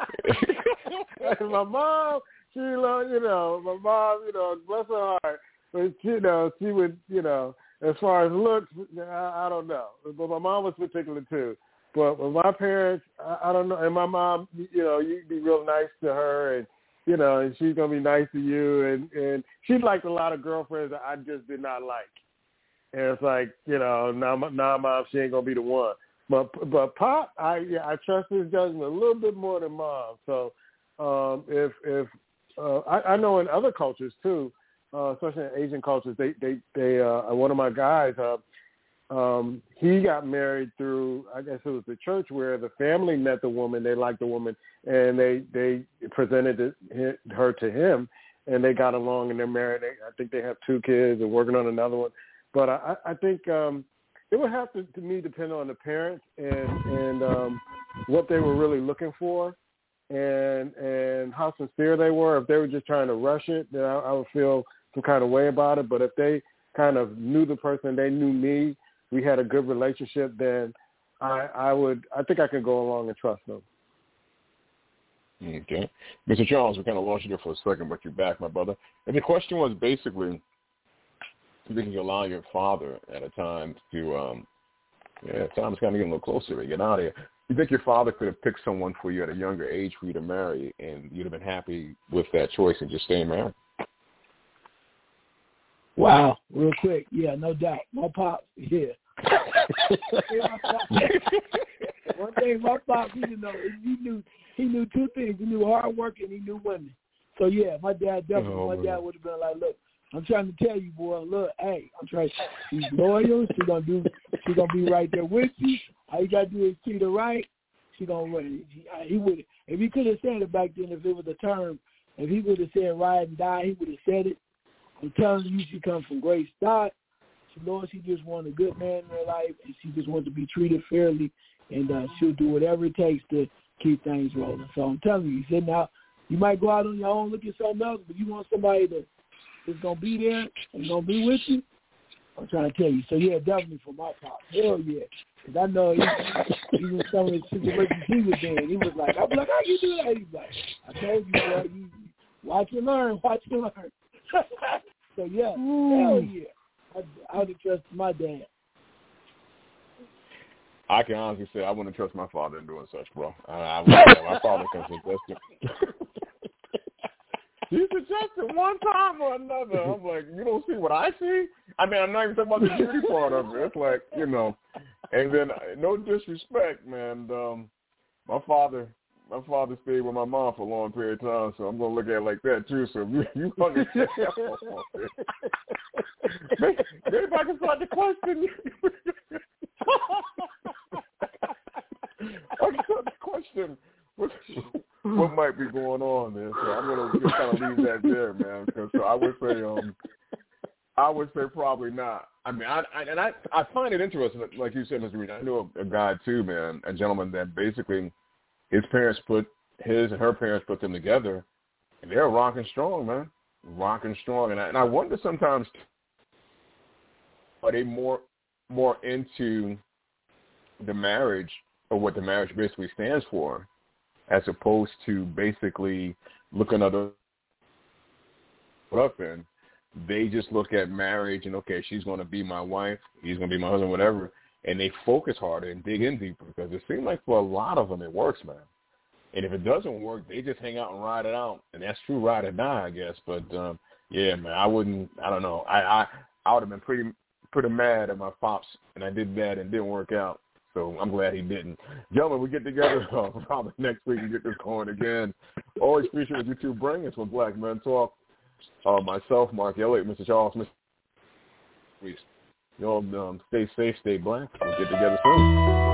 My mom, she loved, you know, my mom, you know, bless her heart. but you know, she would, you know, as far as looks, I, I don't know. But my mom was particular too. But with my parents, I, I don't know. And my mom, you know, you'd be real nice to her, and you know, and she's gonna be nice to you. And and she liked a lot of girlfriends that I just did not like. And it's like, you know, now, now mom, she ain't gonna be the one. But but Pop, I yeah, I trust his judgment a little bit more than Mom. So um, if if uh, I, I know in other cultures too, uh, especially in Asian cultures, they they they uh, one of my guys, uh, um, he got married through, I guess it was the church where the family met the woman, they liked the woman, and they they presented it, her to him, and they got along and they're married. They, I think they have two kids and working on another one. But I, I think. Um, It would have to, to me, depend on the parents and and um, what they were really looking for, and and how sincere they were. If they were just trying to rush it, then I, I would feel some kind of way about it. But if they kind of knew the person, they knew me, we had a good relationship, then I, I would, I think I could go along and trust them. Okay, Mister Charles, we kind of lost you there for a second, but you're back, my brother. And the question was basically, you think you allow your father at a time to, um, yeah, time's kind of getting a little closer to get out of here. You think your father could have picked someone for you at a younger age for you to marry, and you'd have been happy with that choice and just staying married? Wow, real quick, yeah, no doubt. My pop, yeah. One thing, my pop, you know, he knew he knew two things. He knew hard work and he knew women. So yeah, my dad definitely. Oh, my dad would have been like, look. I'm trying to tell you, boy, look, hey, I'm trying. She's loyal. She's gonna do. She's gonna be right there with you. All you gotta do is treat her right. She gonna win. He would, if he could have said it back then, if it was a term, if he would have said ride and die, he would have said it. I'm telling you, she comes from great stock. She knows she just wants a good man in her life, and she just wants to be treated fairly, and uh, she'll do whatever it takes to keep things rolling. So I'm telling you, you said now you might go out on your own, look at something else, but you want somebody to. Is gonna be there and gonna be with you. I'm trying to tell you. So yeah, definitely for my pop. Hell yeah, because I know even, even some of the situations he was in, he was like, I'm like, how you do that? He's like, I told you, bro, you watch and learn, watch and learn. So yeah, Ooh. hell yeah, I, I would have trusted my dad. I can honestly say I wouldn't trust my father in doing such, bro. I, I wouldn't. My father can suggest it. You suggested one time or another. I'm like, you don't see what I see? I mean, I'm not even talking about the beauty part of it. It's like, you know, and then no disrespect, man. Um, my father, my father stayed with my mom for a long period of time, so I'm gonna look at it like that too. So you, you understand? maybe, maybe if I can start the question. I can start the question. What, what might be going on there? So I'm gonna just kind of leave that there, man. Because so I would say, um, I would say probably not. I mean, I, I and I, I find it interesting, like you said, Mister Reed. I know a, a guy too, man, a gentleman that basically his parents put his and her parents put them together, and they're rocking strong, man, rocking strong. And I, and I wonder sometimes, are they more more into the marriage or what the marriage basically stands for, as opposed to basically looking at the up in. They just look at marriage and, okay, she's going to be my wife, he's going to be my husband, whatever, and they focus harder and dig in deeper because it seems like for a lot of them it works, man. And if it doesn't work, they just hang out and ride it out, and that's true ride or die, I guess. But, um, yeah, man, I wouldn't, I don't know. I, I, I would have been pretty pretty mad at my pops, and I did that and it didn't work out. So I'm glad he didn't. Gentlemen, we get together uh, probably next week and get this going again. Always appreciate what you two bring us with Black Men Talk. Uh, myself, Mark Elliott, Mister Charles, Mister Reese. Y'all um, stay safe, stay black. We'll get together soon.